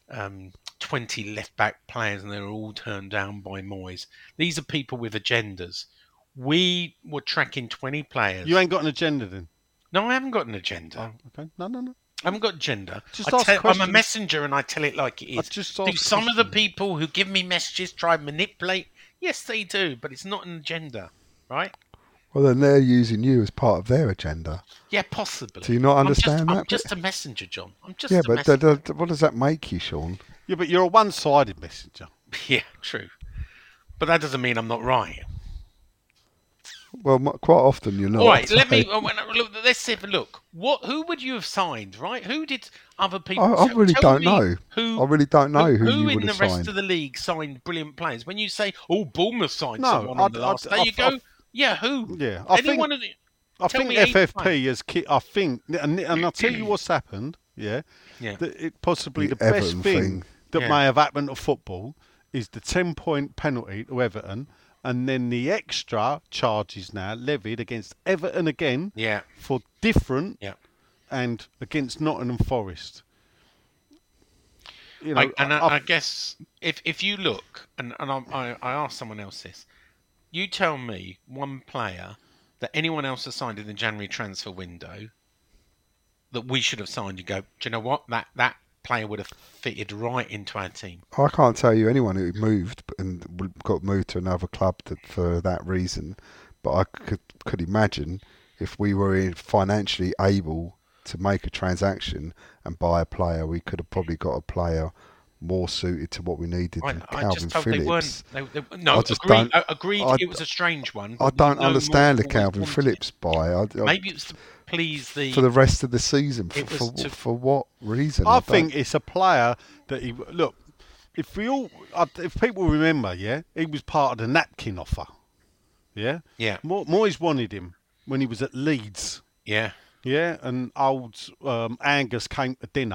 20 left-back players and they were all turned down by Moyes. These are people with agendas. We were tracking 20 players. You ain't got an agenda then? No, I haven't got an agenda. Oh, okay. No. I haven't got agenda. I'm a messenger and I tell it like it is. Do some of the people who give me messages try and manipulate? Yes, they do, but it's not an agenda, right? Well, then they're using you as part of their agenda. Yeah, possibly. Do you not understand that? I'm just a messenger, John. I'm just a messenger. but what does that make you, Sean? Yeah, but you're a one-sided messenger. Yeah, true. But that doesn't mean I'm not right. Well, quite often you're not. All right, let's see. Look, who would you have signed, right? Who did other people? I really don't know. I really don't know who you would have signed. Who in the rest of the league signed brilliant players? When you say, "Oh, Bournemouth signed someone on the last," there you go. Yeah, who? Yeah, I think FFP has. I think, and I'll tell you what's happened. Yeah. That possibly the best thing that may have happened to football is the 10-point penalty to Everton. And then the extra charges now levied against Everton again for different and against Nottingham Forest. You know, I guess if you look, and I asked someone else this, you tell me one player that anyone else has signed in the January transfer window that we should have signed. You go, do you know what? That player would have fitted right into our team. I can't tell you anyone who moved and got moved to another club for that reason, but I could imagine if we were financially able to make a transaction and buy a player, we could have probably got a player more suited to what we needed than Calvin Phillips. Agreed. It was a strange one. I don't understand the Calvin Phillips buy. Maybe it's to please for the rest of the season. For what reason? I think it's a player that if people remember, he was part of the napkin offer. Yeah. Moyes wanted him when he was at Leeds. Yeah. Yeah, and old Angus came to dinner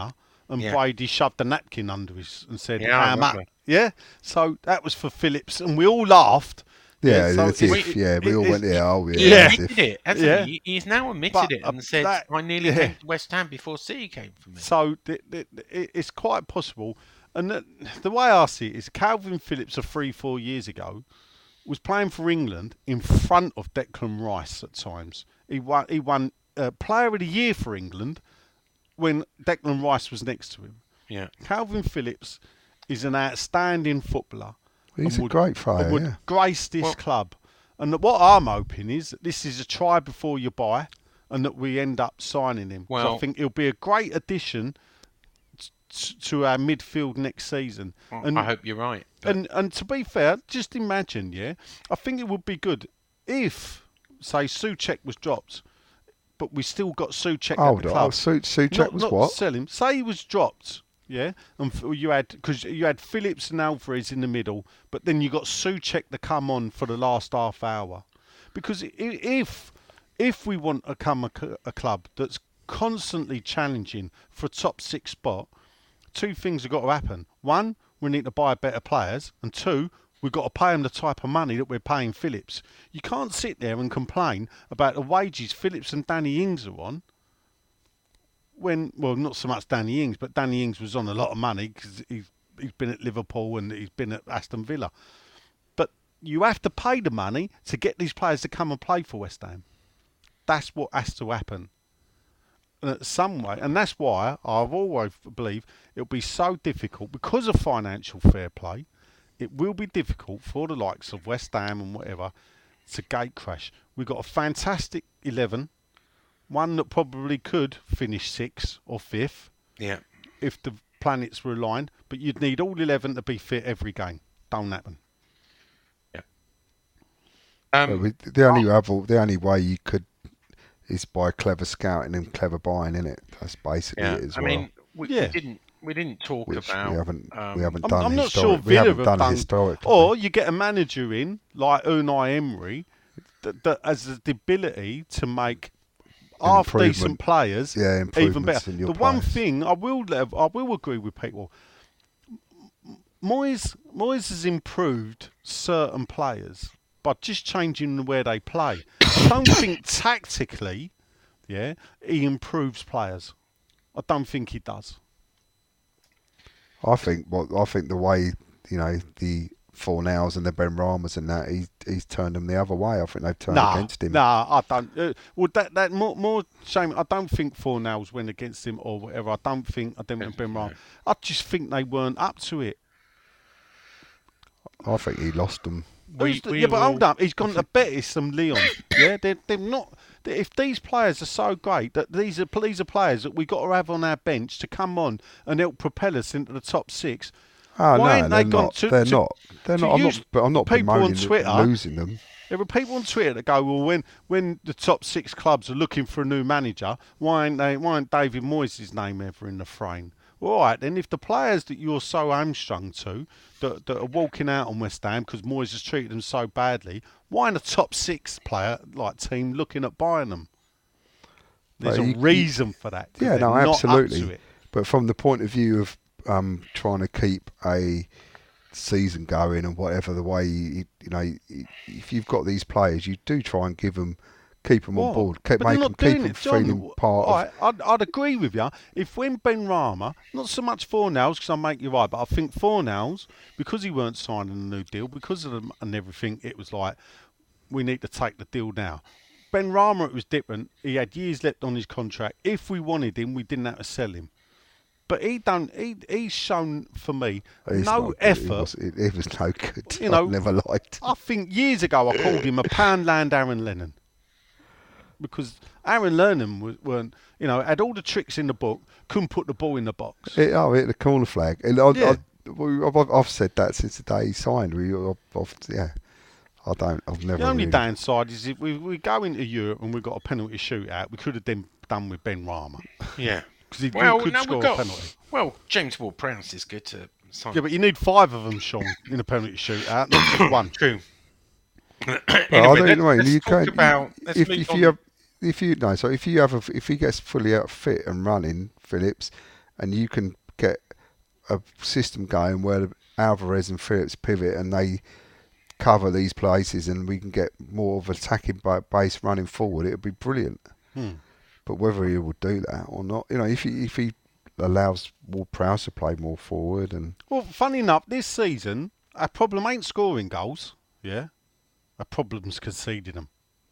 and Yeah. Brady shoved a napkin under his and said, Yeah, I "How much?" remember. Yeah, so that was for Phillips, and we all laughed. Yeah, so as if, we all went, oh, He yeah. as admitted if- it, hasn't Yeah. he? He's now admitted But, it and said, that- I nearly yeah. came to West Ham before City came for me. So it's quite possible. And the way I see it is Calvin Phillips of 3-4 years ago was playing for England in front of Declan Rice at times. He won Player of the Year for England when Declan Rice was next to him. Yeah. Calvin Phillips is an outstanding footballer. He's and a great player, and would yeah. grace this club. And what I'm hoping is that this is a try before you buy, and that we end up signing him. 'Cause Well- I think he'll be a great addition to our midfield next season. And I hope you're right. but- and to be fair, just imagine, yeah, I think it would be good if, say, Souček was dropped, but we still got Souček at the club. Souček was not what? Sell him. Say he was dropped, yeah, and you had because you had Phillips and Alvarez in the middle, but then you got Souček to come on for the last half hour, because if we want to become a club that's constantly challenging for a top 6 spot, two things have got to happen. One, we need to buy better players, and two, we've got to pay them the type of money that we're paying Phillips. You can't sit there and complain about the wages Phillips and Danny Ings are on. When, well, not so much Danny Ings, but Danny Ings was on a lot of money because he's been at Liverpool and he's been at Aston Villa. But you have to pay the money to get these players to come and play for West Ham. That's what has to happen. Some way, and that's why I've always believed it'll be so difficult because of financial fair play. It will be difficult for the likes of West Ham and whatever to gate crash. We've got a fantastic 11, one that probably could finish 6th or 5th Yeah. if the planets were aligned, but you'd need all 11 to be fit every game. Don't happen. The only way you could is by clever scouting and clever buying, innit? That's basically it as I well. mean, we didn't talk Which about. we haven't I'm done. not sure We Villa haven't have done done. historically. Or you get a manager in like Unai Emery that has the ability to make half decent Improvement. players Yeah, even improvements better. in The your one players. thing I will agree with people. Moyes has improved certain players by just changing where they play. I don't think tactically, yeah, he improves players. I don't think he does. I think the way the Fornals and the Benramas and that he's turned them the other way. I think they've turned against him. Nah, I don't. Well, that more shame. I don't think Fornals went against him or whatever. I don't think Benrahma. I just think they weren't up to it. I think he lost them. But hold up, he's gone to Betis and Leon. Yeah, they're not. If these players are so great that these are players that we got to have on our bench to come on and help propel us into the top 6. Oh Why no, ain't they're they gone not. to- They're to- not. They're to not. use I'm not people on bemoaning Twitter? losing them. There are people on Twitter that go, well, when the top 6 clubs are looking for a new manager, why ain't David Moyes' name ever in the frame? Well, all right, then if the players that you're so hamstrung to that are walking out on West Ham because Moyes has treated them so badly, why ain't a top 6 player like team looking at buying them? There's Well, a reason for that. 'cause Yeah, they're no, not up to absolutely. it. But from the point of view of trying to keep a season going and whatever the way if you've got these players, you do try and keep them on board, But they're keep not doing them it, John. feeling part of. I'd agree with you. If when Benrahma, not so much Fornals, because I make you right, but I think Fornals, because he weren't signing a new deal, because of them and everything, it was like, we need to take the deal now. Benrahma, it was different. He had years left on his contract. If we wanted him, we didn't have to sell him. But he's shown for me He's no not good. effort. It was no good. You know, I've never liked. I think years ago I called him a Poundland Aaron Lennon. Because Aaron Lennon weren't, had all the tricks in the book, couldn't put the ball in the box. Hit the corner flag. And I've said that since the day he signed. I've never. The only really, downside is if we go into Europe and we've got a penalty shootout, we could have then done with Benrahma. Yeah. Because he Well, could no, score we've got. a penalty. Well, James Ward-Prowse is good to sign. Yeah, but you need 5 of them, Sean, in a penalty shootout, not just one. True. Well, Anyway, I don't know. let's You talk can't. about. Let's move If on. you have, if he gets fully out fit and running, Phillips, and you can get a system going where Alvarez and Phillips pivot and they cover these places, and we can get more of attacking base running forward, it would be brilliant. But whether he will do that or not, if he allows Ward-Prowse to play more forward and... Well, funny enough, this season, our problem ain't scoring goals, yeah? Our problem's conceding them.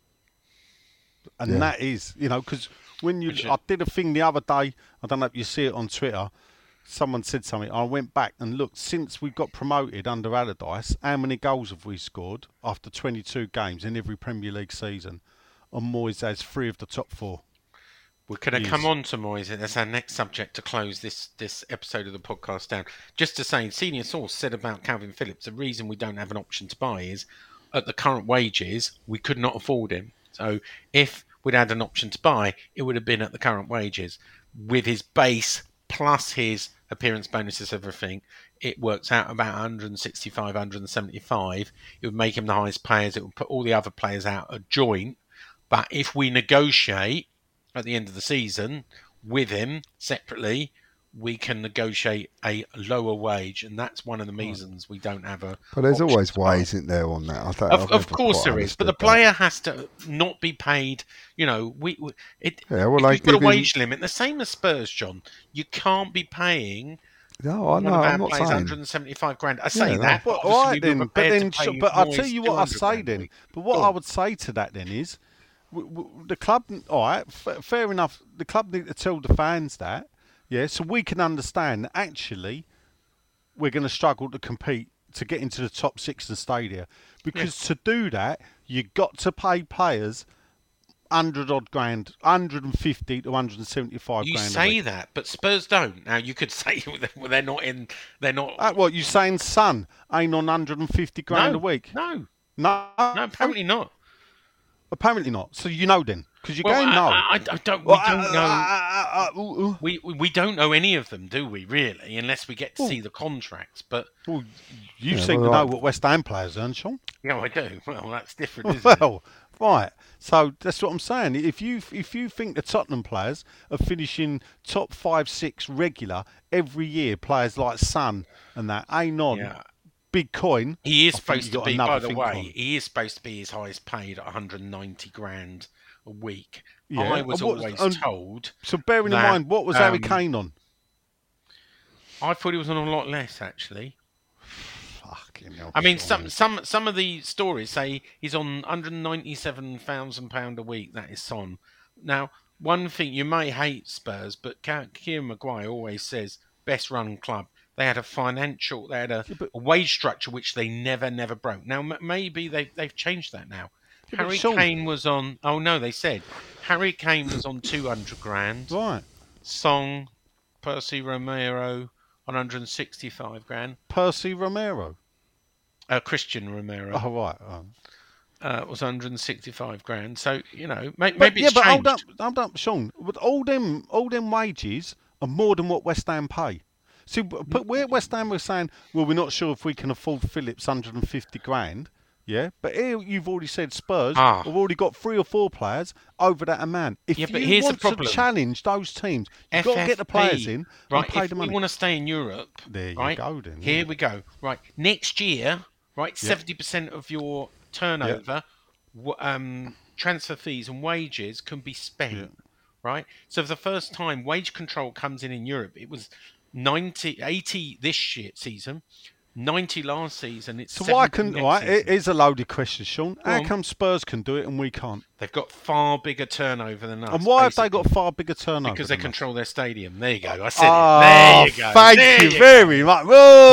And that is, because when I did a thing the other day, I don't know if you see it on Twitter, someone said something, I went back and looked, since we got promoted under Allardyce, how many goals have we scored after 22 games in every Premier League season? And Moyes has 3 of the top 4. We're going to come on to Moyes. That's our next subject to close this episode of the podcast down. Just to say, senior source said about Calvin Phillips, the reason we don't have an option to buy is at the current wages, we could not afford him. So if we'd had an option to buy, it would have been at the current wages. With his base plus his appearance bonuses, everything, it works out about 165, 175. It would make him the highest players. It would put all the other players out of joint. But if we negotiate at the end of the season with him separately, we can negotiate a lower wage, and that's one of the reasons we don't have a... But there's always ways, isn't there, on that? Of course there is, but the player has to not be paid, if you've got a wage limit, the same as Spurs, John, you can't be paying... No, I know. I'm not saying 175 grand. I say that. But all right then. But I'll tell you what I say then. But what I would say to that then is, the club. All right, fair enough. The club need to tell the fans that. Yeah, so we can understand that actually we're going to struggle to compete to get into the top 6 and stay there. Because to do that, you've got to pay players 100-odd grand, 150 to 175 grand. You say that, but Spurs don't. Now, you could say they're not in... They're not... What, you saying Son ain't on 150 grand a week? No, apparently not. Apparently not. So you know then. Because we don't know. We don't know any of them, do we? Really, unless we get to see the contracts. But you seem to know what West Ham players earn, Sean. Yeah, I do. Well, that's different, isn't it? Right. So that's what I'm saying. If you think the Tottenham players are finishing top 5, 6 regular every year, players like Son and that ain't on big coin. He is supposed to be. By the way, he is supposed to be his highest paid at 190 grand. A week. Yeah. I was always told. So bearing in mind, what was Harry Kane on? I thought he was on a lot less, actually. Fucking hell. I mean, some of the stories say he's on £197,000 a week. That is Son. Now, one thing, you may hate Spurs, but Kieran Maguire always says best run club. They had a wage structure which they never broke. Now, maybe they've changed that now. Harry Kane was on... Oh, no, they said. Harry Kane was on 200 grand. Right. Song, Percy Romero, 165 grand. Percy Romero? Christian Romero. Oh, right. Was 165 grand. So, maybe it's changed. But hold up, Sean. But all them wages are more than what West Ham pay. See, but where West Ham was saying, well, we're not sure if we can afford Phillips 150 grand... Yeah, but here you've already said Spurs have already got 3 or 4 players over that amount. If you want to challenge those teams, you've got to get the players in and pay the money. If we want to stay in Europe, there you go then. Here we go. Right, next year, 70% of your turnover, transfer fees and wages can be spent, right? So for the first time, wage control comes in Europe. It was 80 this season. 90 last season. It's so why can it is a loaded question, Sean. How come Spurs can do it and we can't? They've got far bigger turnover than us. And why have they got far bigger turnover? Because they control their stadium. There you go. I said it. There you go. Thank you very much.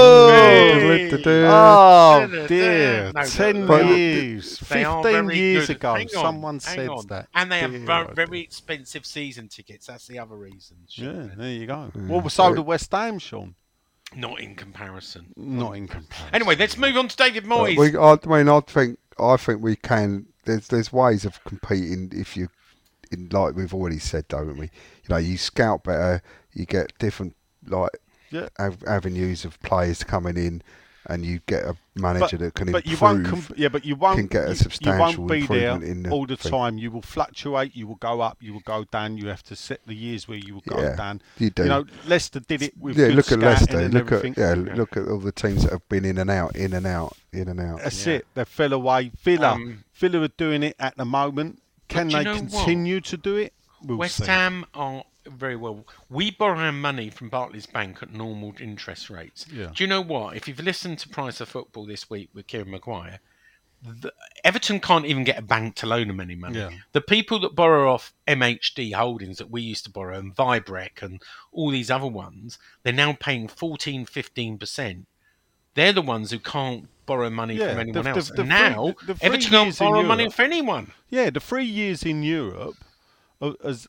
Oh dear. 10 years, 15 years ago, someone said that. And they have very expensive season tickets. That's the other reason. Yeah, there you go. Well, so do West Ham, Sean. Not in comparison. Anyway, let's move on to David Moyes. I think we can. There's ways of competing if you, like we've already said, don't we? You scout better. You get different avenues of players coming in. and you get a manager that can but improve. but you won't can get a you substantial won't be there improvement in the all the thing. time. You will fluctuate. You will go up. You will go down. You have to set the years where you will go Yeah, down. you do. You know, Leicester did it with Yeah, good look at scouting Leicester. and Look everything. look at all the teams that have been in and out, in and out, in and out. That's it. They fell away. Villa are doing it at the moment. Can do you they know continue to do it? We'll West see. Ham are very well. We borrow our money from Barclays Bank at normal interest rates. Yeah. Do you know what? If you've listened to Price of Football this week with Kieran Maguire, Everton can't even get a bank to loan them any money. Yeah. The people that borrow off MHD Holdings that we used to borrow, and Vibrec and all these other ones, they're now paying 14, 15%. They're the ones who can't borrow money from anyone else. And now, Everton can't borrow money for anyone. Yeah, the 3 years in Europe has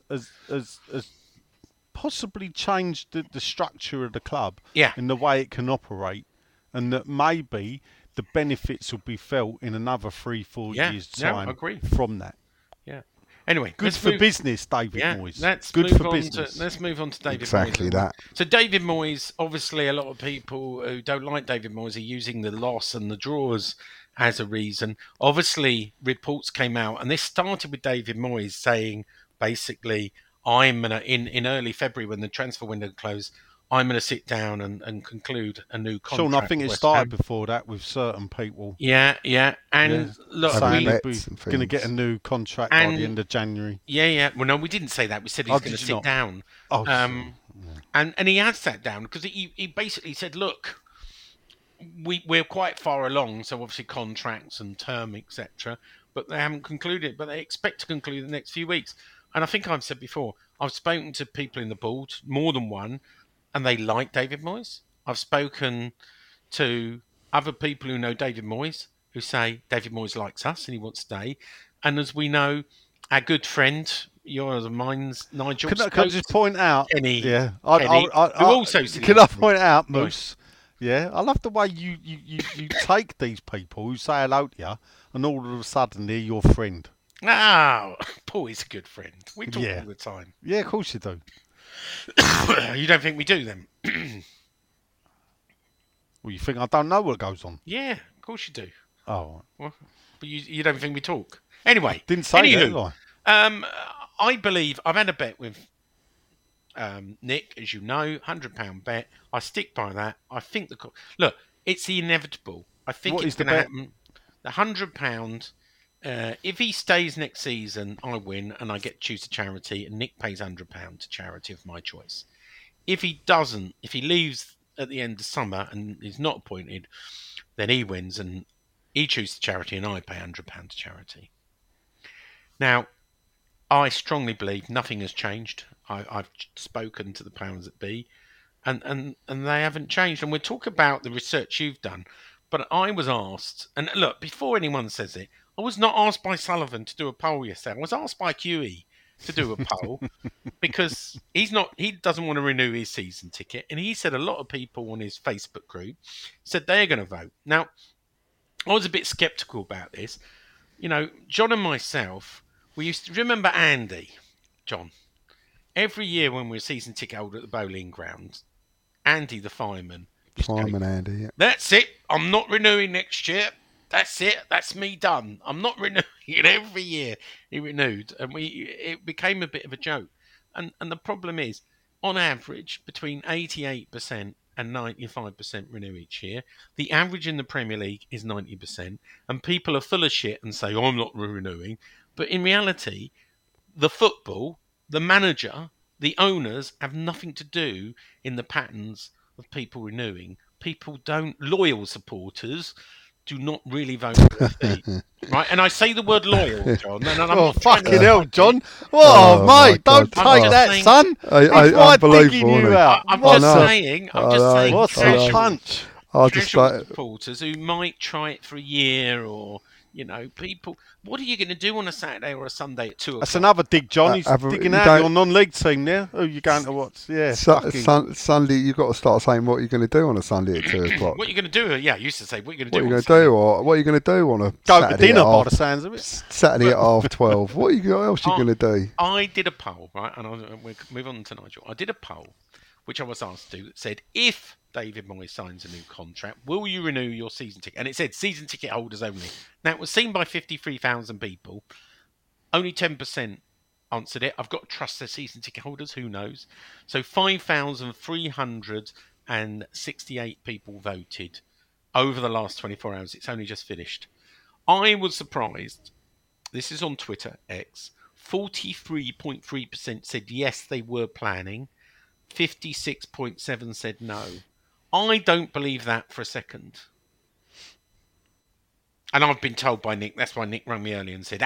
possibly changed the structure of the club and the way it can operate, and that maybe the benefits will be felt in another 3-4 years' time from that. Yeah. Anyway, good for business, David Moyes. Let's move on to David Moyes. Exactly that. So David Moyes, obviously a lot of people who don't like David Moyes are using the loss and the draws as a reason. Obviously, reports came out, and this started with David Moyes saying, basically, in early February when the transfer window closed, I'm going to sit down and conclude a new contract. Sean, I think it started before that with certain people. Yeah. And look, saying we're going to get a new contract by the end of January. Yeah. Well, no, we didn't say that. We said he's going to sit down. And he has sat down because he basically said, look, we're quite far along, so obviously contracts and term, etc. But they haven't concluded. But they expect to conclude in the next few weeks. And I think I've said before, I've spoken to people in the board, more than one, and they like David Moyes. I've spoken to other people who know David Moyes, who say David Moyes likes us and he wants to stay. And as we know, our good friend, yours and mine's Nigel. Can I just point out? Kenny, who also can I point out, Moose? Yeah, I love the way you take these people who say hello to you, and all of a sudden they're your friend. Oh, Paul is a good friend. We talk all the time. Yeah, of course you do. You don't think we do then? Well, you think I don't know what goes on? Yeah, of course you do. Oh. Well, but you don't think we talk. Anyway. Didn't say that, I believe I've had a bet with Nick, as you know, £100 bet. I stick by that. I think look, it's the inevitable. I think it's going to happen. The £100. If he stays next season, I win and I get to choose a charity, and Nick pays £100 to charity of my choice. If he doesn't, if he leaves at the end of summer and is not appointed, then he wins and he chooses the charity and I pay £100 to charity. Now, I strongly believe nothing has changed. I've spoken to the powers that be, and they haven't changed. And we'll talk about the research you've done. But I was asked, and look, before anyone says it, I was not asked by Sullivan to do a poll yesterday. I was asked by QE to do a poll because he doesn't want to renew his season ticket. And he said a lot of people on his Facebook group said they're going to vote. Now, I was a bit sceptical about this. You know, John and myself, we used to remember Andy, John. Every year when we were season ticket holder at the bowling ground, Andy the fireman. Andy, yeah. That's it. I'm not renewing next year. That's it. That's me done. I'm not renewing it. Every year he renewed, and it became a bit of a joke. And the problem is, on average, between 88% and 95% renew each year. The average in the Premier League is 90%, and people are full of shit and say, "Oh, I'm not renewing." But in reality, the football, the manager, the owners have nothing to do in the patterns of people renewing. People don't, loyal supporters do not really vote for their fee. Right? And I say the word loyal, John. And I'm not fucking hell, John. Oh, mate, don't take that, son. I'm digging you out. I'm just saying. What's a punch? Casual supporters who might try it for a year, or people. What are you going to do on a Saturday or a Sunday at 2 o'clock? That's another dig, John. He's digging out your non-league team there. Who are you going to watch? Yeah. Sunday, you've got to start saying what you're going to do on a Sunday at 2 o'clock. What are you going to do? Yeah, I used to say, what are you going to do? What are you going to do? Or what are you going to do on a Go Saturday to dinner by the sounds of it. Saturday at 12:30. What else are you going to do? I did a poll, right? And we'll move on to Nigel. I did a poll. which I was asked to, said, if David Moyes signs a new contract, will you renew your season ticket? And it said season ticket holders only. Now, it was seen by 53,000 people. Only 10% answered it. I've got to trust their season ticket holders. Who knows? So 5,368 people voted over the last 24 hours. It's only just finished. I was surprised. This is on Twitter, X. 43.3% said yes, they were planning. 56.7% said no. I don't believe that for a second. And I've been told by Nick, that's why Nick rang me earlier and said,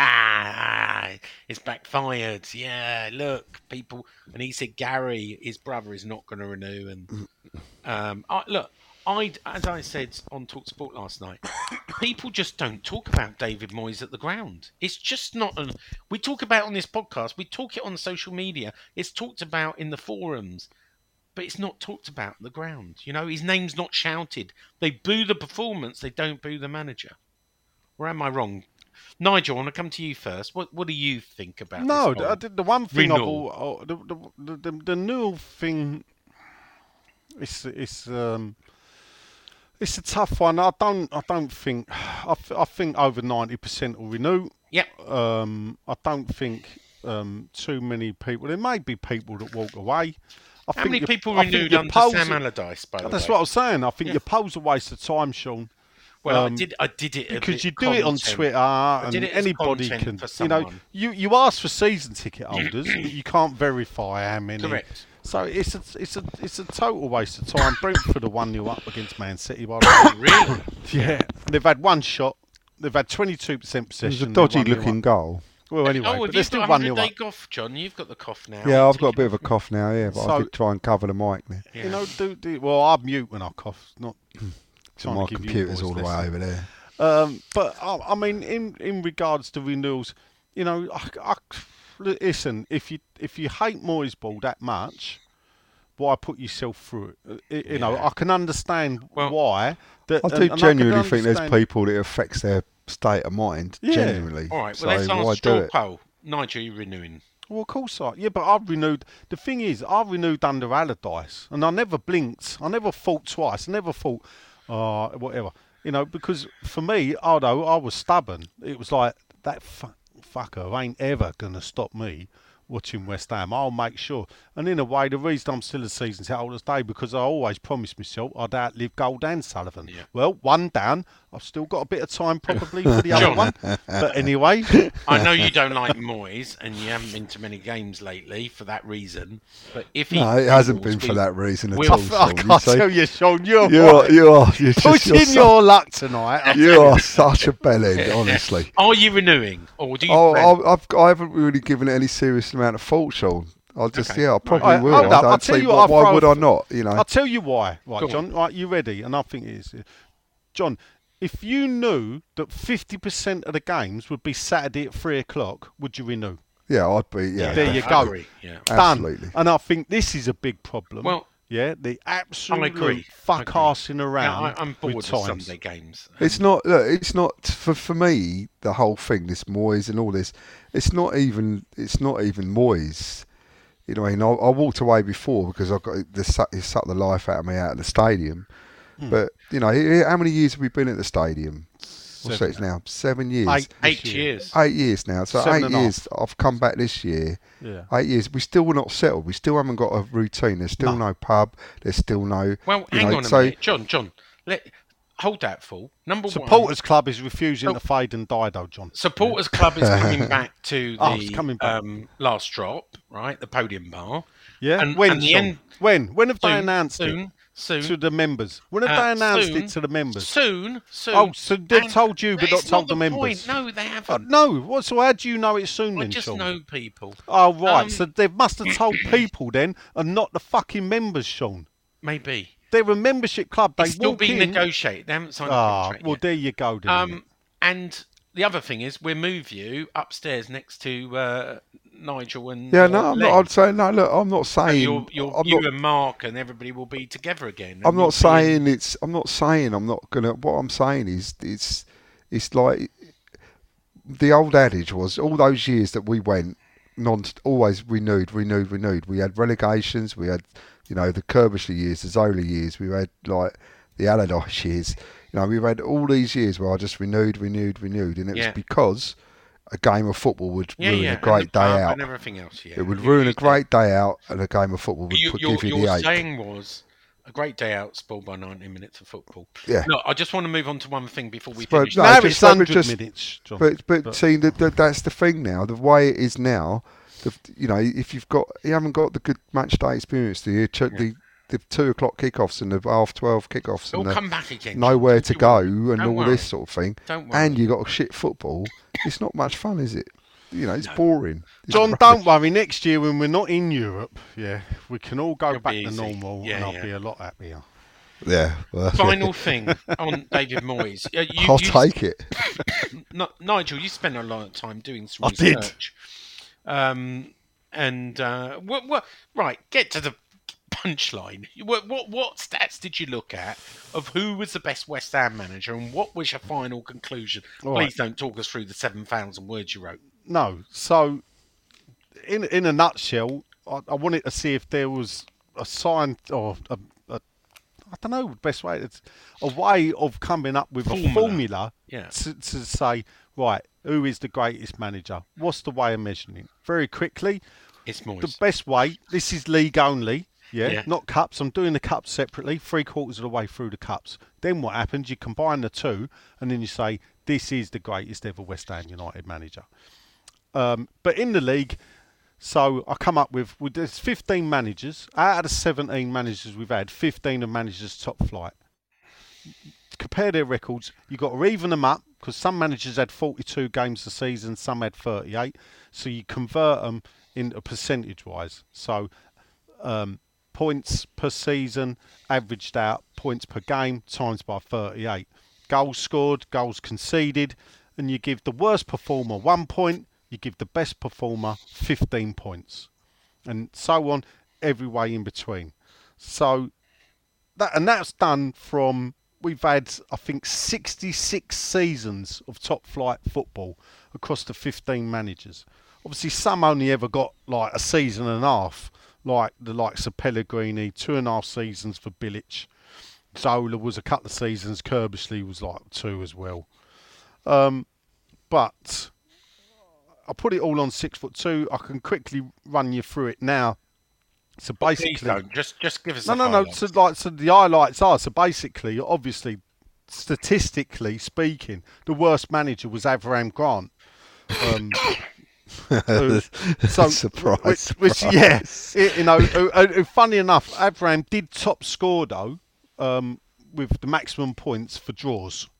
it's backfired. Yeah, look, people. And he said Gary, his brother, is not going to renew. And as I said on TalkSport last night, people just don't talk about David Moyes at the ground. It's just not. We talk about it on this podcast. We talk it on social media. It's talked about in the forums. But it's not talked about at the ground. You know, his name's not shouted. They boo the performance. They don't boo the manager. Or am I wrong? Nigel, I want to come to you first. What do you think about this? No, the one thing renewal? the new thing, it's a tough one. I don't think. I think over 90% will renew. Yep. I don't think too many people. There may be people that walk away. How many people renewed under Sam Allardyce, by the way? That's what I was saying. I think your polls are a waste of time, Sean. Well, I did it because you do it on Twitter, and anybody can. You ask for season ticket holders, but you can't verify how many. Correct. So it's a total waste of time. Brentford are 1-0 up against Man City. By the way. Really? Yeah. They've had one shot. They've had 22% possession. It was a dodgy-looking goal. Well, anyway, but they're still 1-0 up. Cough, John. You've got the cough now. Yeah, I've got a bit of a cough now. Yeah, but I did try and cover the mic there. Yeah. You know, well, I mute when I cough. Not. So my computer's all the way over there. But I mean, in regards to renewals, you know, listen. If you hate Moyes ball that much, why put yourself through it? You know, I can understand why. I do genuinely think there's people that it affects their state of mind. Yeah. Genuinely. All right. Well, let's ask straw poll. Nigel, you renewing? Well, of course yeah, but I've renewed. The thing is, I renewed under Allardyce, and I never blinked. I never thought twice. I never thought. Whatever, you know, because for me, although I was stubborn, it was like, that fucker ain't ever going to stop me watching West Ham. I'll make sure. And in a way, the reason I'm still a season ticket holder today, because I always promised myself I'd outlive Gold and Sullivan. Yeah. Well, one down. I've still got a bit of time probably for the other one. But anyway. I know you don't like Moyes and you haven't been to many games lately for that reason. But if he it hasn't been for that reason at all. I can't tell you, Sean. You're pushing your luck tonight. You are such a bellend, honestly. Are you renewing? Or do you I haven't really given it any serious amount of thought, Sean. I'll just, I probably will. I don't see why would I not, you know. I'll tell you why. Right, John, right, you ready? And I think it is. John, if you knew that 50% of the games would be Saturday at 3 o'clock, would you renew? Yeah, I'd be, yeah. There you go. Yeah. Done. Absolutely. And I think this is a big problem. Well, yeah, the absolute fuck-arsing around. Yeah, I'm bored with Sunday games. It's not for me, the whole thing, this Moyes and all this, it's not even Moyes. You know, I mean, I walked away before because I got he sucked the life out of me out of the stadium. But you know, how many years have we been at the stadium? What's it now? 7 years. 8 years. 8 years now. So 8 years. I've come back this year. Yeah. 8 years. We still not settled. We still haven't got a routine. There's still no pub. There's still no. Well, hang on a minute, John. Hold that full. Supporters Club is refusing to fade and die, though, John. Supporters Club is coming back to the last drop, right? The podium bar. Yeah. And when? And the end, when have they announced it? Soon. To the members. When have they announced it to the members? Soon. Oh, so they've told you, but not told the members. Point. No, they haven't. No. So how do you know it's soon then, I just Sean? know people. Oh, right. So they must have told people then, and not the fucking members, Sean. Maybe. They're a membership club. They it's still walk being in. negotiated. They haven't signed a contract well, yet. there you go. Then, and the other thing is, we'll move you upstairs next to Nigel and I'm not. I'd say no. Look, I'm not saying you and Mark and everybody will be together again. I'm not saying it's. I'm not saying I'm not gonna. What I'm saying is it's like the old adage was all those years that we went always renewed. We had relegations. We had, the Kerbishley years, the Zola years. We had like the Allardyce years. We've had all these years where I just renewed, and it was because a game of football would ruin a great day out. And everything else, It would ruin a great day out, and a game of football would give you the ache. Your saying was a great day out spoiled by 90 minutes of football. Yeah. No, I just want to move on to one thing before we But finish. no, Now just- it's 100 just- minutes, John. But see, that's the thing now. The way it is now, if you haven't got the good match day experience, the 2 o'clock kickoffs and the half 12 kickoffs, It'll and come back again. nowhere to go, and Don't all worry. this sort of thing, Don't worry. and you got shit football. It's not much fun, is it? It's boring. It's John, rubbish. don't worry. Next year, when we're not in Europe, we can all go It'll back be to easy. normal, Yeah, and I'll yeah. be a lot happier. Yeah. Well, Final thing on David Moyes. I'll take it. Nigel, you spent a lot of time doing some I did. research. Right, get to the punchline. What stats did you look at of who was the best West Ham manager, and what was your final conclusion? All Please right. don't talk us through the 7,000 words you wrote. No. So, in a nutshell, I wanted to see if there was a sign or I don't know the best way. It's a way of coming up with a formula Yeah. to say, right, who is the greatest manager? What's the way of measuring it? Very quickly, It's Moyes. the best way. This is league only. Yeah. Not cups. I'm doing the cups separately, 3/4 of the way through the cups. Then what happens? You combine the two, and then you say, this is the greatest ever West Ham United manager. But in the league, so I come up with there's 15 managers. Out of the 17 managers we've had, 15 are managers top flight. Compare their records. You've got to even them up, because some managers had 42 games a season, some had 38. So you convert them into percentage-wise. So points per season, averaged out, points per game, times by 38. Goals scored, goals conceded, and you give the worst performer 1 point, you give the best performer 15 points, and so on, every way in between. So that's done from, we've had, I think, 66 seasons of top flight football across the 15 managers. Obviously, some only ever got like a season and a half, like the likes of Pellegrini, 2.5 seasons for Bilic. Zola was a couple of seasons. Kerbishley was like 2 as well. But I put it all on 6'2". I can quickly run you through it now. So basically, Please don't. Just give us no. highlights. So the highlights are, so basically, obviously, statistically speaking, the worst manager was Avram Grant. Surprise. Which yeah, funny enough, Avram did top score though, with the maximum points for draws.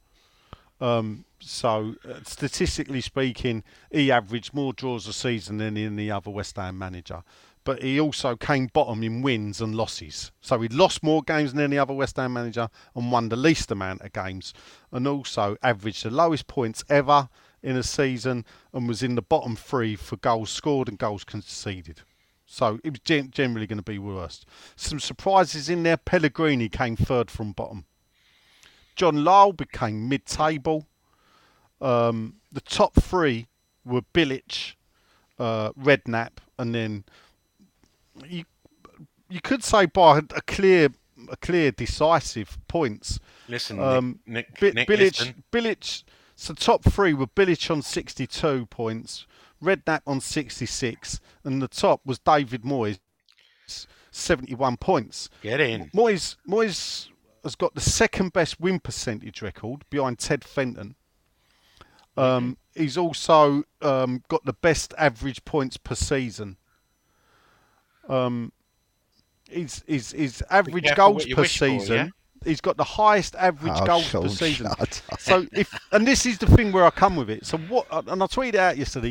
Statistically speaking, he averaged more draws a season than any other West Ham manager. But he also came bottom in wins and losses. So he lost more games than any other West Ham manager and won the least amount of games. And also averaged the lowest points ever in a season and was in the bottom 3 for goals scored and goals conceded. So it was generally going to be worst. Some surprises in there. Pellegrini came 3rd from bottom. John Lyall became mid-table. The top 3 were Bilic, Redknapp, and then you could say by a clear decisive points. Listen, Nick, Bilic. So top 3 were Bilic on 62 points, Redknapp on 66, and the top was David Moyes, 71 points. Get in. Moyes has got the second best win percentage record behind Ted Fenton. He's also got the best average points per season. His average goals per season. Yeah? He's got the highest average goals per Sean, season. shut up. So and this is the thing where I come with it. So what? And I tweeted out yesterday.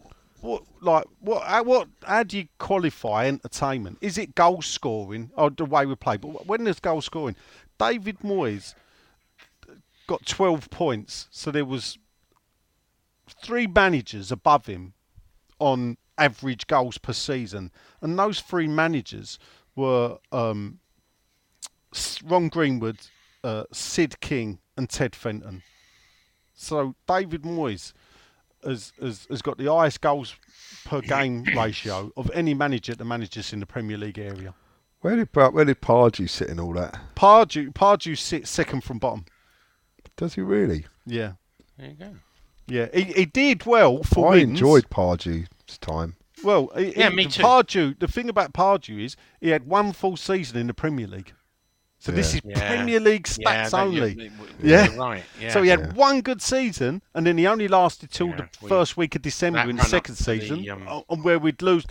How do you qualify entertainment? Is it goal scoring or the way we play? But when there's goal scoring, David Moyes got 12 points. So there was 3 managers above him on average goals per season, and those 3 managers were Ron Greenwood, Sid King, and Ted Fenton. So David Moyes has got the highest goals per game ratio of any manager that manages in the Premier League area. Where did Pardew sit in all that? Pardew sits second from bottom. Does he really? Yeah. There you go. Yeah, he did well for I wins. enjoyed Pardew's time. Well, me too. Pardew, the thing about Pardew is he had one full season in the Premier League. So this is Premier League stats only. You're right. Yeah. So he had one good season, and then he only lasted till the first week of December in the second season, and where we'd lost.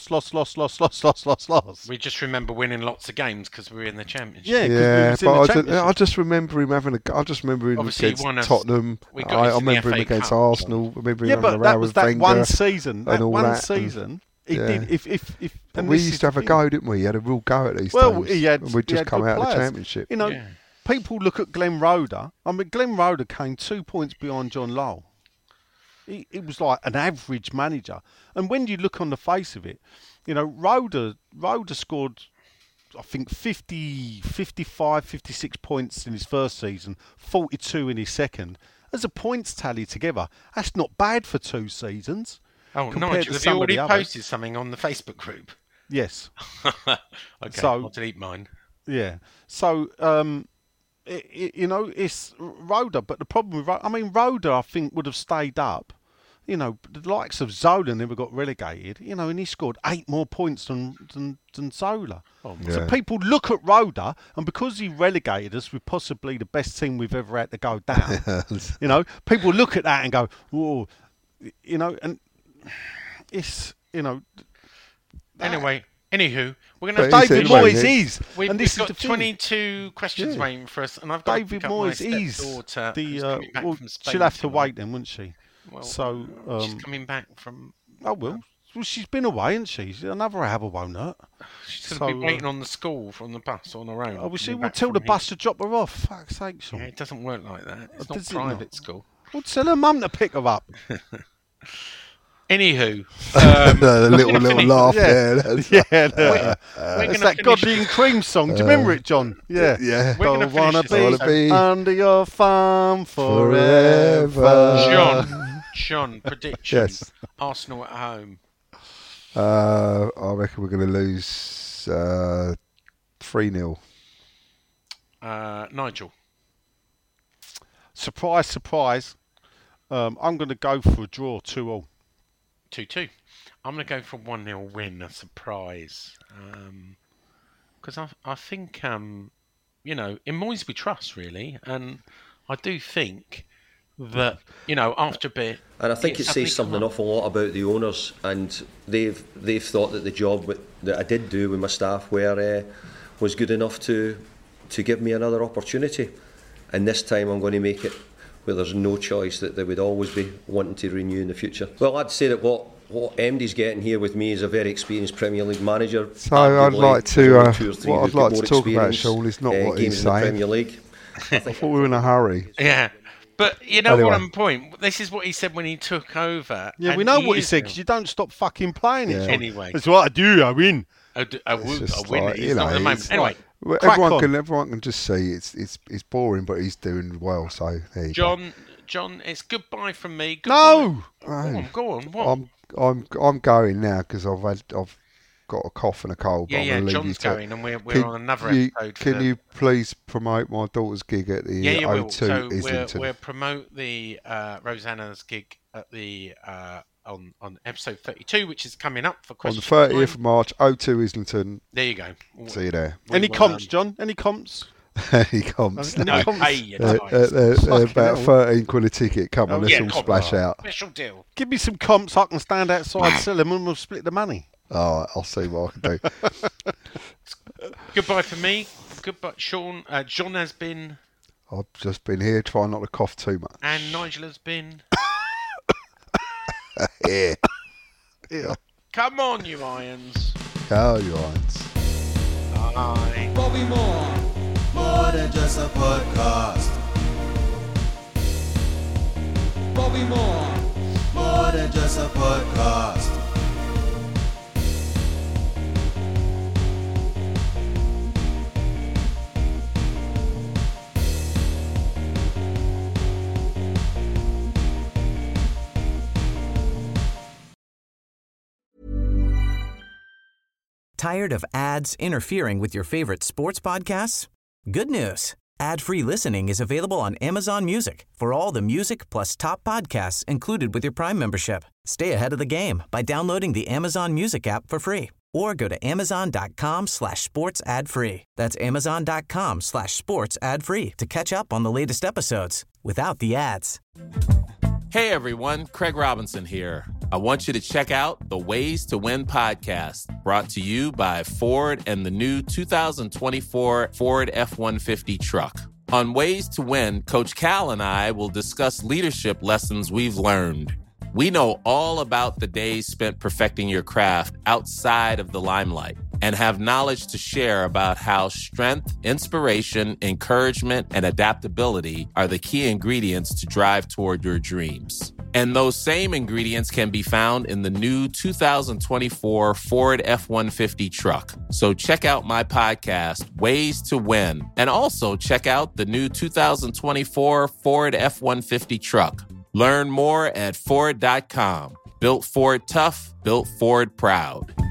We just remember winning lots of games because we were in the Championship. Yeah, but I just remember him having I just remember him Obviously, against Tottenham. I remember him against Arsenal. I remember him having but a that row was with that Wenger one season. and That all one that. season, he Yeah. did. If But and we this used is to have the a thing. go, didn't we? He had a real go at these Well, teams. he had. And we'd he just had come good out of the players. Championship. You know, Yeah. people look at Glenn Roeder. I mean, Glenn Roeder came 2 points behind John Lowell. He was like an average manager. And when you look on the face of it, you know, Roeder scored, I think, 50, 55, 56 points in his first season, 42 in his second. As a points tally together, that's not bad for 2 seasons. Oh, compared Nigel, to have you some of already the others. posted something on the Facebook group? Yes. Okay, So- I'll delete mine. Yeah. So, you know, it's Roeder, but the problem with Roeder, I think, would have stayed up. You know, the likes of Zola never got relegated, you know, and he scored 8 more points than Zola. So people look at Roeder, and because he relegated us with possibly the best team we've ever had to go down, you know, people look at that and go, whoa, you know, and it's, you know. Anyway, anywho, we're going to But David He's in, Moyes mate. is, We've and this got is the thing. 22 questions Yeah. waiting for us, and I've got David to pick up my Moyes is stepdaughter the. who's coming back Well, from Spain she'll have to tonight. wait then, won't she? Well, So, she's coming back from. Oh well, she's been away, hasn't she? Another hour won't hurt. She's going So, to be waiting on the school from the bus on her own. Oh, well, she coming will back tell the from bus to drop her off. Fuck's sake, here. Sean. Yeah, it doesn't work like that. It's not Does it not? private school. Well, tell her mum to pick her up. Anywho, The little finish- laugh Yeah. there. That's- Yeah, we're it's gonna that finish- Godly and Cream song. Do you remember it, John? Yeah. Yeah. We're gonna Don't wanna finish this episode. be under your thumb forever. John, prediction. Yes. Arsenal at home. I reckon we're going to lose 3-0. Nigel. Surprise, surprise. I'm going to go for a draw, 2-2. 2-2. I'm going to go for 1-0 win, a surprise. Because I think, you know, in Moyes we trust, really. And I do think that, you know, after a bit... And I think it says something an awful lot about the owners, and they've thought that the job that I did do with my staff was good enough to give me another opportunity. And this time I'm going to make it where there's no choice, that they would always be wanting to renew in the future. Well, I'd say that what MD's getting here with me is a very experienced Premier League manager. So I'd Arguably, like to, there's only 2 or 3 what I'd who've got like to more talk about, experience, Sean, is not what games he's in the saying. Premier League. I thought we were in a hurry. Yeah. But you know Anyway. what I'm point? This is what he said when he took over. Yeah, and we know what he is said, because you don't stop fucking playing it. Yeah. John. Anyway. That's what I do, I win. I It's just win like, it. He's you not know, at the moment. it's Anyway, Well, Crack everyone can just see it's boring, but he's doing well. So there you go. John, it's goodbye from me. Goodbye. No! Go on. What? I'm going now because I've got a cough and a cold. but Yeah, I'm yeah. gonna leave John's you to going, and we're Can on another you- episode. Can you please promote my daughter's gig at the Yeah, will. O2 So Islington? we'll promote the Rosanna's gig at the on episode 32, which is coming up for On the question 30th of March, O2 Islington. There you go. See you there. Any comps, John? Any comps? He comes. Any No, comps? pay you They're guys. about 13 quid a ticket. Come on, Oh, let's yeah, all come splash on. out. Special deal. Give me some comps, I can stand outside, sell them, and we'll split the money. All right, I'll see what I can do. Goodbye for me. Goodbye, Sean. John has been, I've just been here trying not to cough too much. and Nigel has been. Yeah. Come on, you irons. Oh, you irons. Bye. Bobby Moore, more than just a podcast. Bobby Moore, more than just a podcast. Tired of ads interfering with your favorite sports podcasts? Good news. Ad-free listening is available on Amazon Music for all the music plus top podcasts included with your Prime membership. Stay ahead of the game by downloading the Amazon Music app for free or go to amazon.com/sports ad free. That's amazon.com/sports ad free to catch up on the latest episodes without the ads. Hey everyone, Craig Robinson here. I want you to check out the Ways to Win podcast, brought to you by Ford and the new 2024 Ford F-150 truck. On Ways to Win, Coach Cal and I will discuss leadership lessons we've learned. We know all about the days spent perfecting your craft outside of the limelight and have knowledge to share about how strength, inspiration, encouragement, and adaptability are the key ingredients to drive toward your dreams. And those same ingredients can be found in the new 2024 Ford F-150 truck. So check out my podcast, Ways to Win, and also check out the new 2024 Ford F-150 truck. Learn more at Ford.com. Built Ford tough, built Ford proud.